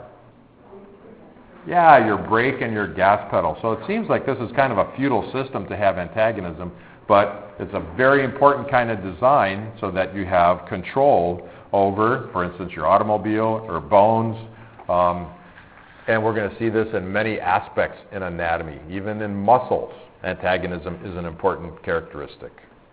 Yeah, your brake and your gas pedal. So it seems like this is kind of a futile system to have antagonism, but it's a very important kind of design so that you have control over, for instance, your automobile or bones. Um, and we're going to see this in many aspects in anatomy. Even in muscles, antagonism is an important characteristic.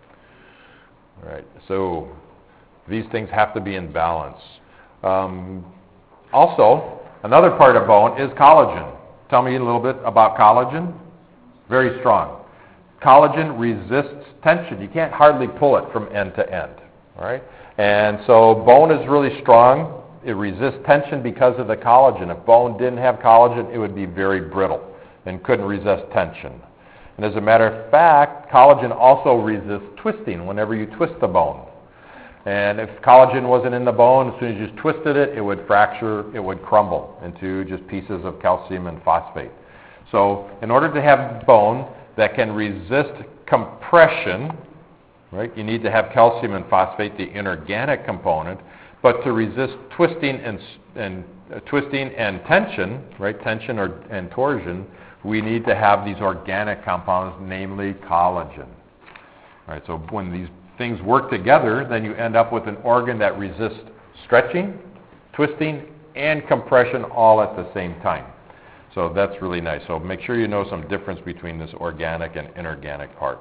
All right, so these things have to be in balance. Um, also, another part of bone is collagen. Tell me a little bit about collagen. Very strong. Collagen resists tension. You can't hardly pull it from end to end. All right? And so bone is really strong. It resists tension because of the collagen. If bone didn't have collagen, it would be very brittle and couldn't resist tension. And as a matter of fact, collagen also resists twisting whenever you twist the bone. And if collagen wasn't in the bone, as soon as you just twisted it, it would fracture, it would crumble into just pieces of calcium and phosphate. So in order to have bone that can resist compression, right, you need to have calcium and phosphate, the inorganic component, but to resist twisting and, and uh, twisting and tension, right, tension or, and torsion, we need to have these organic compounds, namely collagen. All right, so when these things work together, then you end up with an organ that resists stretching, twisting, and compression all at the same time. So that's really nice. So make sure you know some difference between this organic and inorganic part.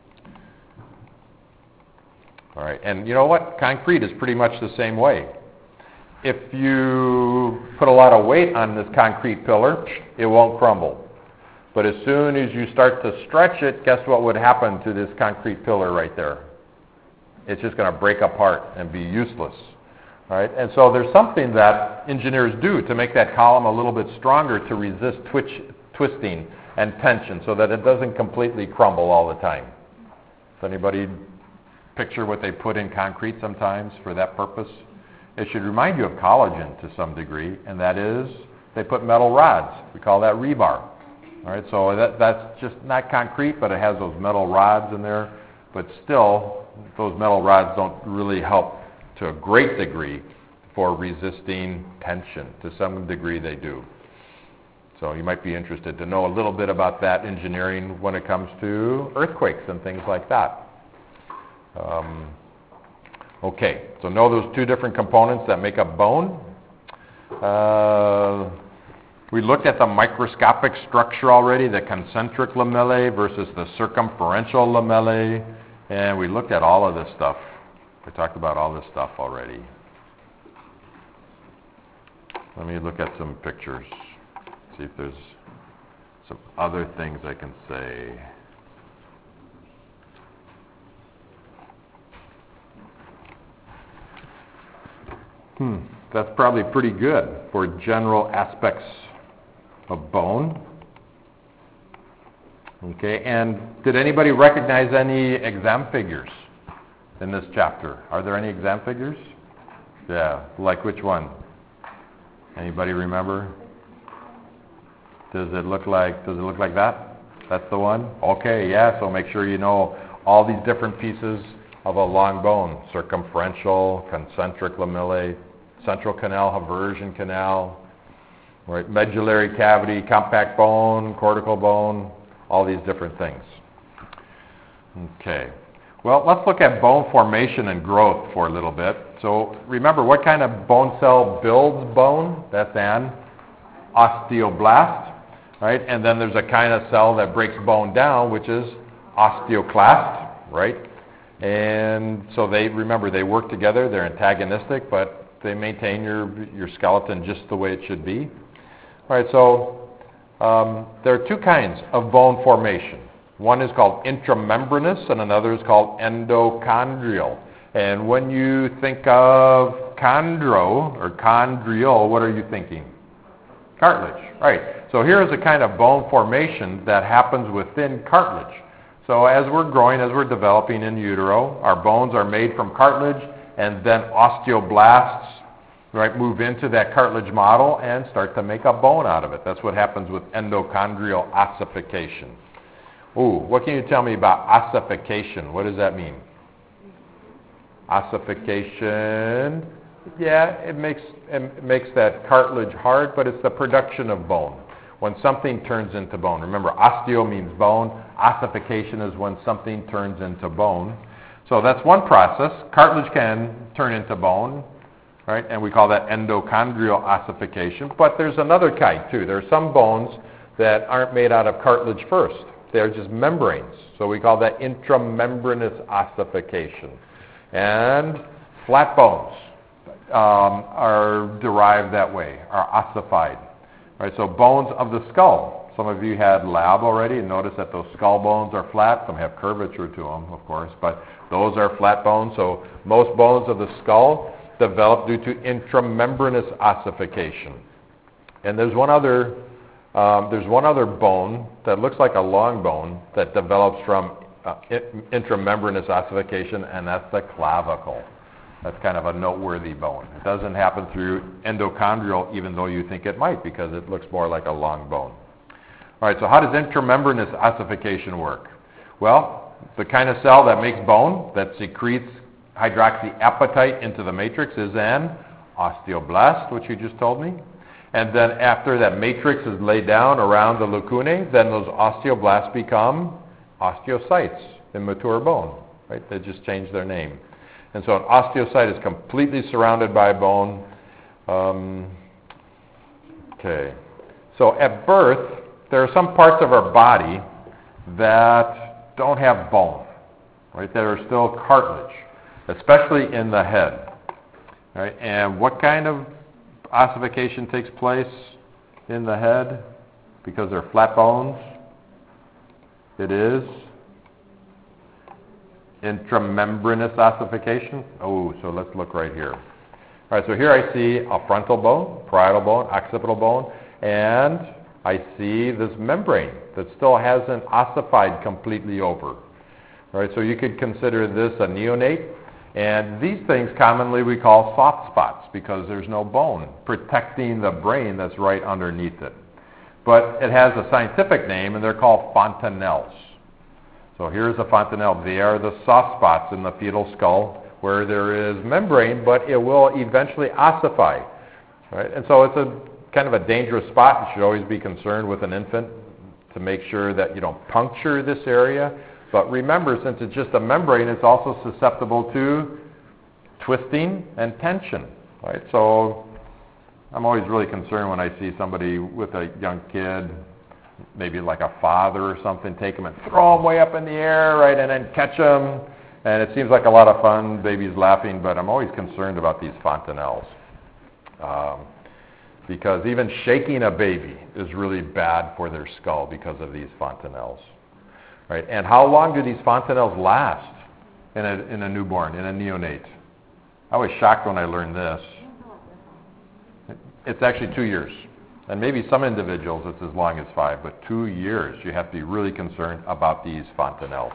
All right, and you know what? Concrete is pretty much the same way. If you put a lot of weight on this concrete pillar, it won't crumble. But as soon as you start to stretch it, guess what would happen to this concrete pillar right there? It's just going to break apart and be useless. All right? And so there's something that engineers do to make that column a little bit stronger to resist twitch, twisting and tension so that it doesn't completely crumble all the time. Does anybody picture what they put in concrete sometimes for that purpose? It should remind you of collagen to some degree, and that is they put metal rods. We call that rebar. All right, so that, that's just not concrete, but it has those metal rods in there. But still, those metal rods don't really help to a great degree for resisting tension. To some degree, they do. So you might be interested to know a little bit about that engineering when it comes to earthquakes and things like that. Um, okay, so know those two different components that make up bone. Uh, we looked at the microscopic structure already, the concentric lamellae versus the circumferential lamellae, and we looked at all of this stuff. We talked about all this stuff already. Let me look at some pictures, see if there's some other things I can say. Hmm, that's probably pretty good for general aspects of bone. Okay, and did anybody recognize any exam figures in this chapter? Are there any exam figures? Yeah, like which one? Anybody remember? Does it look like, does it look like that? That's the one? Okay, yeah, so make sure you know all these different pieces of a long bone. Circumferential, concentric lamellae, central canal, haversian canal. right? Medullary cavity, compact bone, cortical bone, all these different things. Okay. Well, let's look at bone formation and growth for a little bit. So remember, what kind of bone cell builds bone? That's an osteoblast, right? And then there's a kind of cell that breaks bone down, which is osteoclast, right? And so they, remember, they work together. They're antagonistic, but they maintain your, your skeleton just the way it should be. All right, so um, there are two kinds of bone formation. One is called intramembranous, and another is called endochondrial. And when you think of chondro or chondrial, what are you thinking? Cartilage, right. So here is a kind of bone formation that happens within cartilage. So as we're growing, as we're developing in utero, our bones are made from cartilage, and then osteoblasts, right, move into that cartilage model and start to make a bone out of it. That's what happens with endochondrial ossification. Ooh, what can you tell me about ossification? What does that mean? Ossification, yeah, it makes it makes that cartilage hard, but it's the production of bone. When something turns into bone. Remember, osteo means bone. Ossification is when something turns into bone. So that's one process. Cartilage can turn into bone, right? And we call that endochondrial ossification. But there's another kind, too. There are some bones that aren't made out of cartilage first. They're just membranes. So we call that intramembranous ossification. And flat bones um, are derived that way, are ossified. Right, so bones of the skull. Some of you had lab already and notice that those skull bones are flat. Some have curvature to them, of course, but those are flat bones. So most bones of the skull develop due to intramembranous ossification. And there's one other um, there's one other bone that looks like a long bone that develops from uh, intramembranous ossification, and that's the clavicle. That's kind of a noteworthy bone. It doesn't happen through endochondrial, even though you think it might, because it looks more like a long bone. All right, so how does intramembranous ossification work? Well, the kind of cell that makes bone, that secretes hydroxyapatite into the matrix, is an osteoblast, which you just told me. And then after that matrix is laid down around the lacunae, then those osteoblasts become osteocytes in mature bone. Right? They just change their name. And so an osteocyte is completely surrounded by bone. Um, okay. So at birth, there are some parts of our body that don't have bone, right? That are still cartilage, especially in the head. Right? And what kind of ossification takes place in the head? Because they're flat bones. It is intramembranous ossification. Oh, so let's look right here. All right, so here I see a frontal bone, parietal bone, occipital bone, and I see this membrane that still hasn't ossified completely over. All right, so you could consider this a neonate, and these things commonly we call soft spots because there's no bone protecting the brain that's right underneath it. But it has a scientific name, and they're called fontanelles. So here's a fontanelle. They are the soft spots in the fetal skull where there is membrane, but it will eventually ossify. Right? And so it's a kind of a dangerous spot. You should always be concerned with an infant to make sure that you don't puncture this area. But remember, since it's just a membrane, it's also susceptible to twisting and tension. Right? So I'm always really concerned when I see somebody with a young kid, maybe like a father or something, take them and throw them way up in the air, right, and then catch them. And it seems like a lot of fun, babies laughing, but I'm always concerned about these fontanelles. Um, because even shaking a baby is really bad for their skull because of these fontanelles. Right? And how long do these fontanelles last in a, in a newborn, in a neonate? I was shocked when I learned this. It's actually two years. And maybe some individuals it's as long as five, but two years you have to be really concerned about these fontanelles.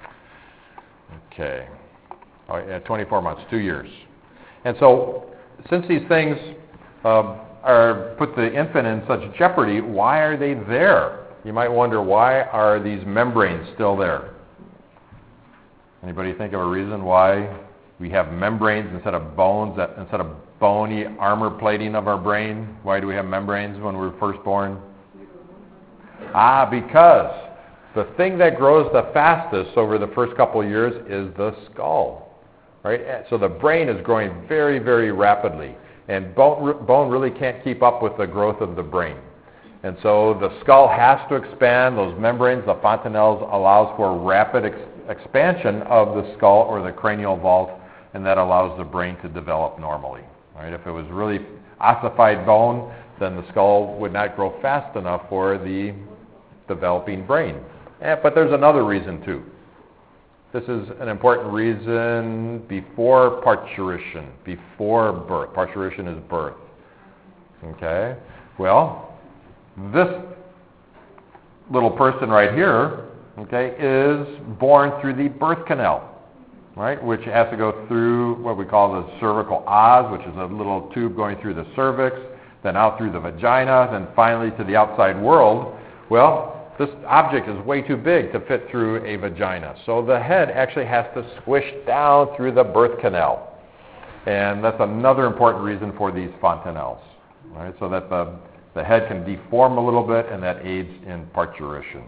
Okay. Oh, yeah, twenty-four months, two years. And so since these things um, are put the infant in such jeopardy, why are they there? You might wonder, why are these membranes still there? Anybody think of a reason why We have membranes instead of bones, that, instead of bony armor plating of our brain. Why do we have membranes when we're first born? Ah, because the thing that grows the fastest over the first couple of years is the skull, right? So the brain is growing very, very rapidly, and bone, bone really can't keep up with the growth of the brain. And so the skull has to expand. Those membranes, the fontanelles, allows for rapid ex- expansion of the skull or the cranial vault, and that allows the brain to develop normally. Right? If it was really ossified bone, then the skull would not grow fast enough for the developing brain. Eh, but there's another reason too. This is an important reason before parturition, before birth. Parturition is birth. Okay? Well, this little person right here, okay, is born through the birth canal, right, which has to go through what we call the cervical os, which is a little tube going through the cervix, then out through the vagina, then finally to the outside world. Well, this object is way too big to fit through a vagina, so the head actually has to squish down through the birth canal. And that's another important reason for these fontanelles, right, so that the The head can deform a little bit, and that aids in parturition.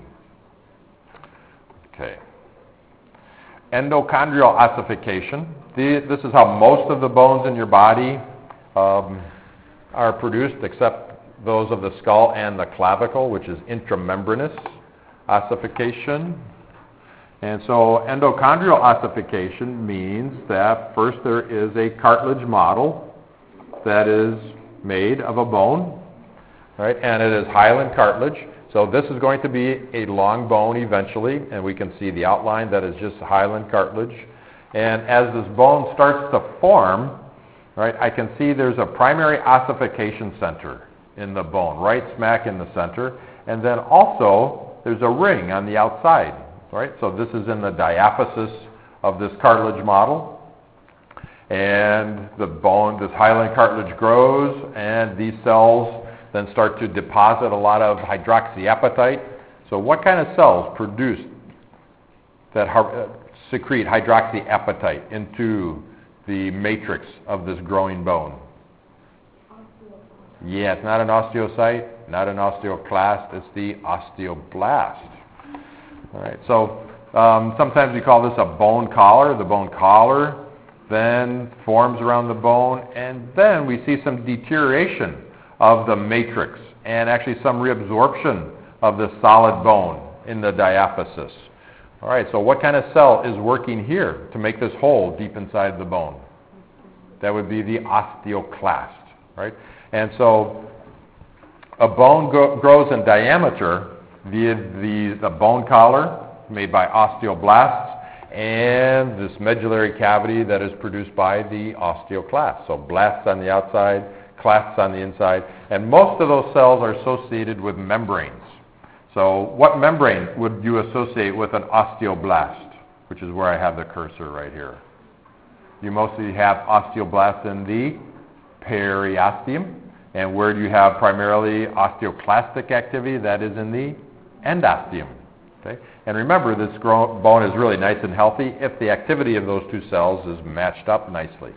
Okay. Endochondrial ossification. The, this is how most of the bones in your body um, are produced, except those of the skull and the clavicle, which is intramembranous ossification. And so endochondrial ossification means that first there is a cartilage model that is made of a bone, right? And it is hyaline cartilage. So this is going to be a long bone eventually, and we can see the outline that is just hyaline cartilage. And as this bone starts to form, right, I can see there's a primary ossification center in the bone, right smack in the center. And then also there's a ring on the outside, right? So this is in the diaphysis of this cartilage model. And the bone, this hyaline cartilage grows, and these cells then start to deposit a lot of hydroxyapatite. So what kind of cells produce that uh, secrete hydroxyapatite into the matrix of this growing bone? Yeah, it's not an osteocyte, not an osteoclast, it's the osteoblast. All right, so um, sometimes we call this a bone collar. The bone collar then forms around the bone, and then we see some deterioration of the matrix, and actually some reabsorption of the solid bone in the diaphysis. All right, so what kind of cell is working here to make this hole deep inside the bone? That would be the osteoclast, right? And so a bone go- grows in diameter via the, the bone collar made by osteoblasts and this medullary cavity that is produced by the osteoclast. So blasts on the outside, clasts on the inside, and most of those cells are associated with membranes. So what membrane would you associate with an osteoblast, which is where I have the cursor right here? You mostly have osteoblasts in the periosteum, and where do you have primarily osteoclastic activity? That is in the endosteum. Okay? And remember, this grow- bone is really nice and healthy if the activity of those two cells is matched up nicely.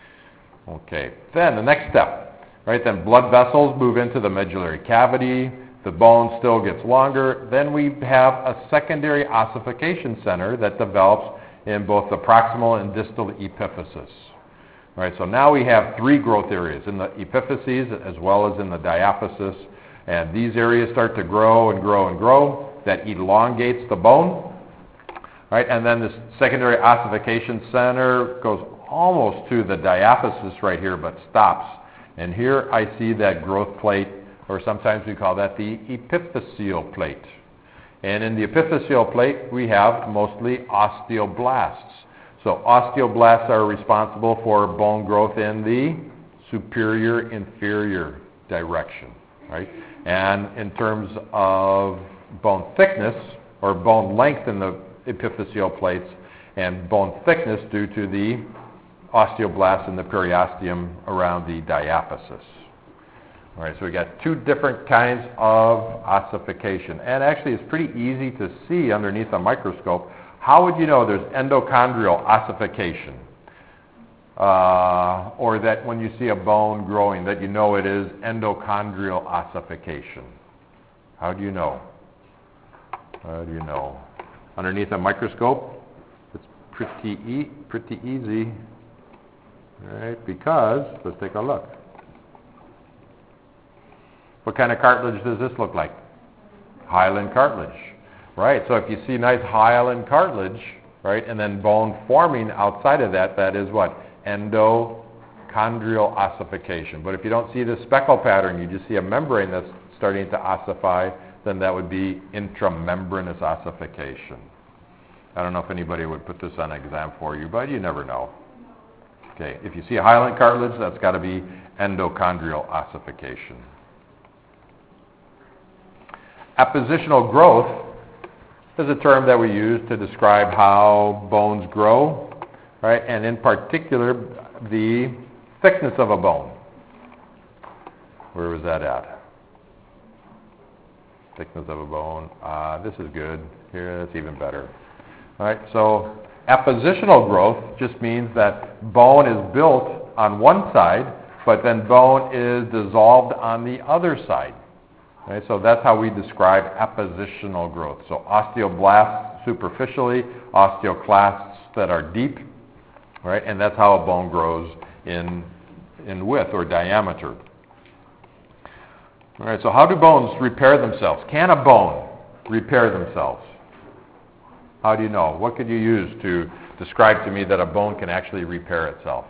Okay, then the next step. Right, then blood vessels move into the medullary cavity. The bone still gets longer. Then we have a secondary ossification center that develops in both the proximal and distal epiphysis. All right, so now we have three growth areas in the epiphyses as well as in the diaphysis. And these areas start to grow and grow and grow. That elongates the bone. Right, and then this secondary ossification center goes almost to the diaphysis right here, but stops. And here I see that growth plate, or sometimes we call that the epiphyseal plate. And in the epiphyseal plate, we have mostly osteoblasts. So osteoblasts are responsible for bone growth in the superior-inferior direction, right? And in terms of bone thickness, or bone length in the epiphyseal plates, and bone thickness due to the osteoblasts in the periosteum around the diaphysis. All right, so we got two different kinds of ossification. And actually, it's pretty easy to see underneath a microscope. How would you know there's endochondrial ossification? uh, or that when you see a bone growing, that you know it is endochondral ossification. How do you know? How do you know? Underneath a microscope, it's pretty e- pretty easy, right? Because, let's take a look. What kind of cartilage does this look like? Hyaline cartilage, right? So if you see nice hyaline cartilage, right, and then bone forming outside of that, that is what? Endochondral ossification. But if you don't see the speckle pattern, you just see a membrane that's starting to ossify, then that would be intramembranous ossification. I don't know if anybody would put this on exam for you, but you never know. Okay, if you see a hyaline cartilage, that's got to be endochondral ossification. Appositional growth is a term that we use to describe how bones grow, right? And in particular, the thickness of a bone. Where was that at? Thickness of a bone. Uh, this is good. Here, that's even better. All right, so appositional growth just means that bone is built on one side, but then bone is dissolved on the other side. Okay, so that's how we describe appositional growth. So osteoblasts superficially, osteoclasts that are deep, right? And that's how a bone grows in, in width or diameter. All right, so how do bones repair themselves? Can a bone repair themselves? How do you know? What could you use to describe to me that a bone can actually repair itself?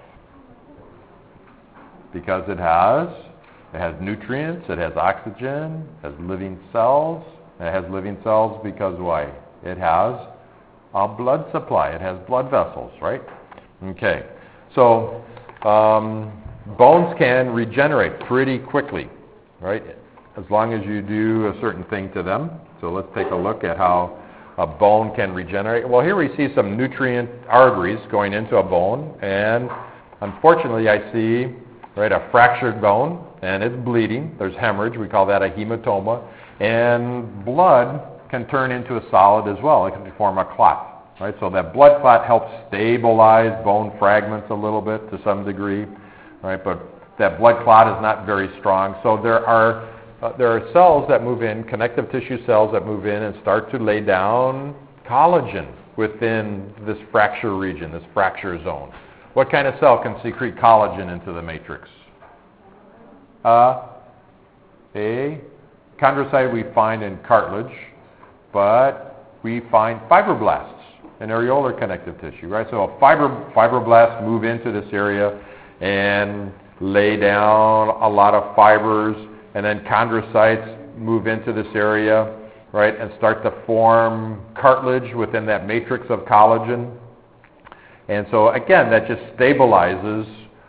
Because it has... It has nutrients, it has oxygen, it has living cells. It has living cells because why? It has a blood supply. It has blood vessels, right? Okay. So um, bones can regenerate pretty quickly, right? As long as you do a certain thing to them. So let's take a look at how a bone can regenerate. Well, here we see some nutrient arteries going into a bone, and unfortunately I see, right, a fractured bone, and it's bleeding. There's hemorrhage. We call that a hematoma. And blood can turn into a solid as well. It can form a clot, right? So that blood clot helps stabilize bone fragments a little bit to some degree, right? But that blood clot is not very strong. So there are uh, there are cells that move in, connective tissue cells that move in and start to lay down collagen within this fracture region, this fracture zone. What kind of cell can secrete collagen into the matrix? Uh, a chondrocyte we find in cartilage, but we find fibroblasts in areolar connective tissue, right? So a fiber, fibroblasts move into this area and lay down a lot of fibers, and then chondrocytes move into this area, right, and start to form cartilage within that matrix of collagen. And so again, that just stabilizes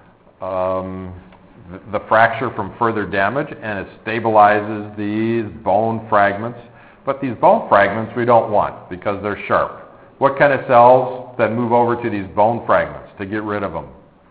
um, the fracture from further damage, and it stabilizes these bone fragments. But these bone fragments we don't want because they're sharp. What kind of cells that move over to these bone fragments to get rid of them?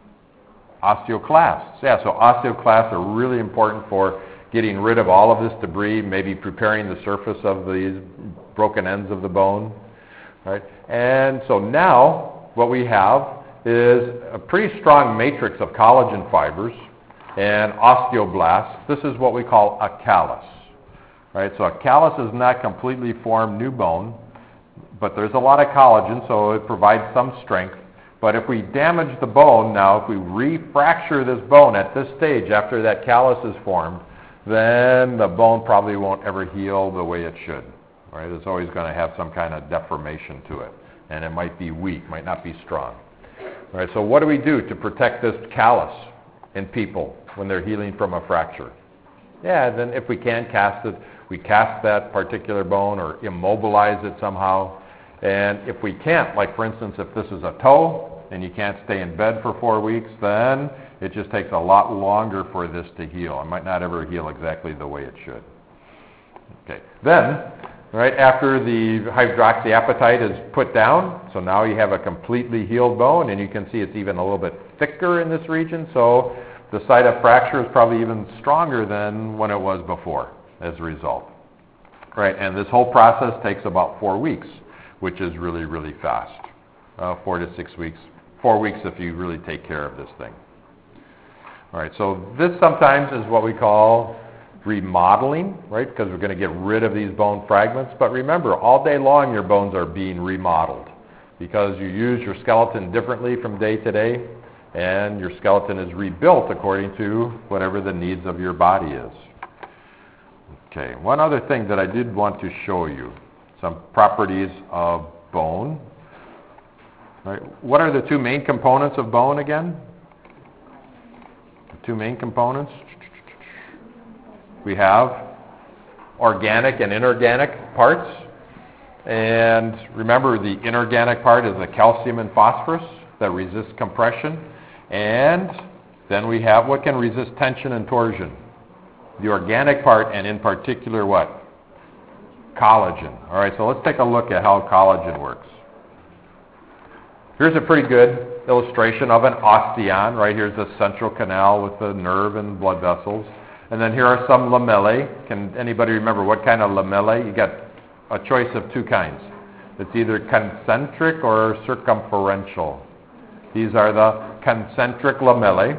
Osteoclasts. Yeah, so osteoclasts are really important for getting rid of all of this debris, maybe preparing the surface of these broken ends of the bone. Right? And so now what we have is a pretty strong matrix of collagen fibers and osteoblasts. This is what we call a callus. Right? So a callus is not completely formed new bone, but there's a lot of collagen, so it provides some strength. But if we damage the bone now, if we refracture this bone at this stage after that callus is formed, then the bone probably won't ever heal the way it should. Right? It's always going to have some kind of deformation to it, and it might be weak, might not be strong. All right, so what do we do to protect this callus in people when they're healing from a fracture? Yeah, then if we can cast it, we cast that particular bone or immobilize it somehow. And if we can't, like for instance, if this is a toe and you can't stay in bed for four weeks, then it just takes a lot longer for this to heal. It might not ever heal exactly the way it should. Okay, then, right after the hydroxyapatite is put down, so now you have a completely healed bone, and you can see it's even a little bit thicker in this region, so the site of fracture is probably even stronger than when it was before as a result. Right, and this whole process takes about four weeks, which is really, really fast. Uh, four to six weeks four weeks if you really take care of this thing. All right, so this sometimes is what we call remodeling, right? Because we're going to get rid of these bone fragments. But remember, all day long your bones are being remodeled because you use your skeleton differently from day to day, and your skeleton is rebuilt according to whatever the needs of your body is. Okay, one other thing that I did want to show you, some properties of bone. All right, what are the two main components of bone again? The two main components? We have organic and inorganic parts. And remember, the inorganic part is the calcium and phosphorus that resists compression. And then we have what can resist tension and torsion. The organic part, and in particular what? Collagen. All right, so let's take a look at how collagen works. Here's a pretty good illustration of an osteon. Right here's the central canal with the nerve and blood vessels. And then here are some lamellae. Can anybody remember what kind of lamellae? You got a choice of two kinds. It's either concentric or circumferential. These are the concentric lamellae.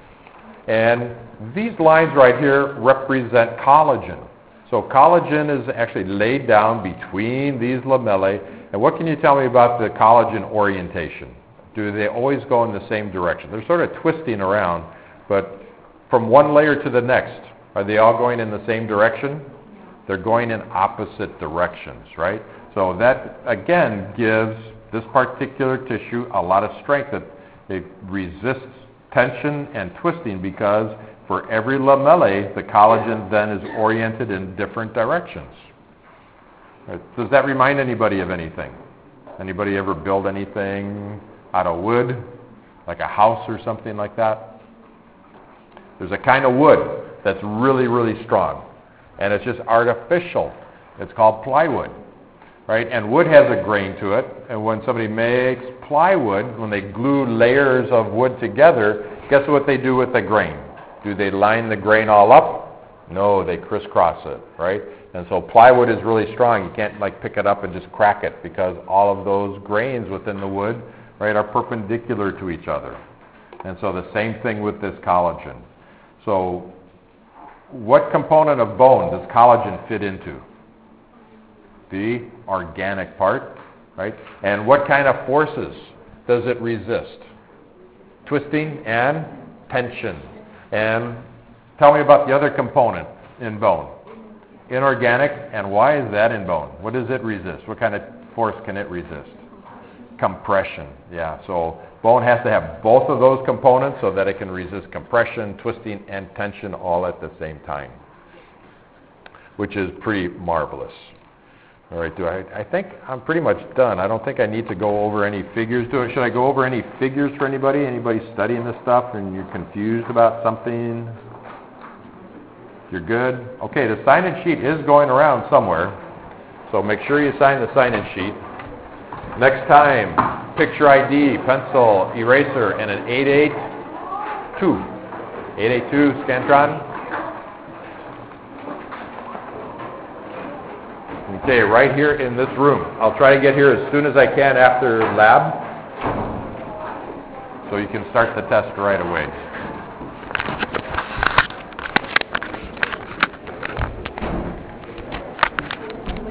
And these lines right here represent collagen. So collagen is actually laid down between these lamellae. And what can you tell me about the collagen orientation? Do they always go in the same direction? They're sort of twisting around, but from one layer to the next, are they all going in the same direction? They're going in opposite directions, right? So that, again, gives this particular tissue a lot of strength. That it resists tension and twisting because for every lamellae, the collagen then is oriented in different directions. Right. Does that remind anybody of anything? Anybody ever build anything out of wood, like a house or something like that? There's a kind of wood that's really, really strong, and it's just artificial. It's called plywood, right? And wood has a grain to it, and when somebody makes plywood, when they glue layers of wood together, guess what they do with the grain? Do they line the grain all up? No, they crisscross it, right? And so plywood is really strong. You can't like pick it up and just crack it because all of those grains within the wood, right, are perpendicular to each other. And so the same thing with this collagen. So what component of bone does collagen fit into? The organic part, right? And what kind of forces does it resist? Twisting and tension. And tell me about the other component in bone. Inorganic, and why is that in bone? What does it resist? What kind of force can it resist? Compression, yeah. So bone has to have both of those components so that it can resist compression, twisting, and tension all at the same time, which is pretty marvelous. All right, do I, I think I'm pretty much done. I don't think I need to go over any figures. Do I, should I go over any figures for anybody? Anybody studying this stuff and you're confused about something? You're good? Okay, the sign-in sheet is going around somewhere, so make sure you sign the sign-in sheet. Next time, picture I D, pencil, eraser, and an eight eighty-two. eight eighty-two Scantron. Okay, right here in this room. I'll try to get here as soon as I can after lab, so you can start the test right away.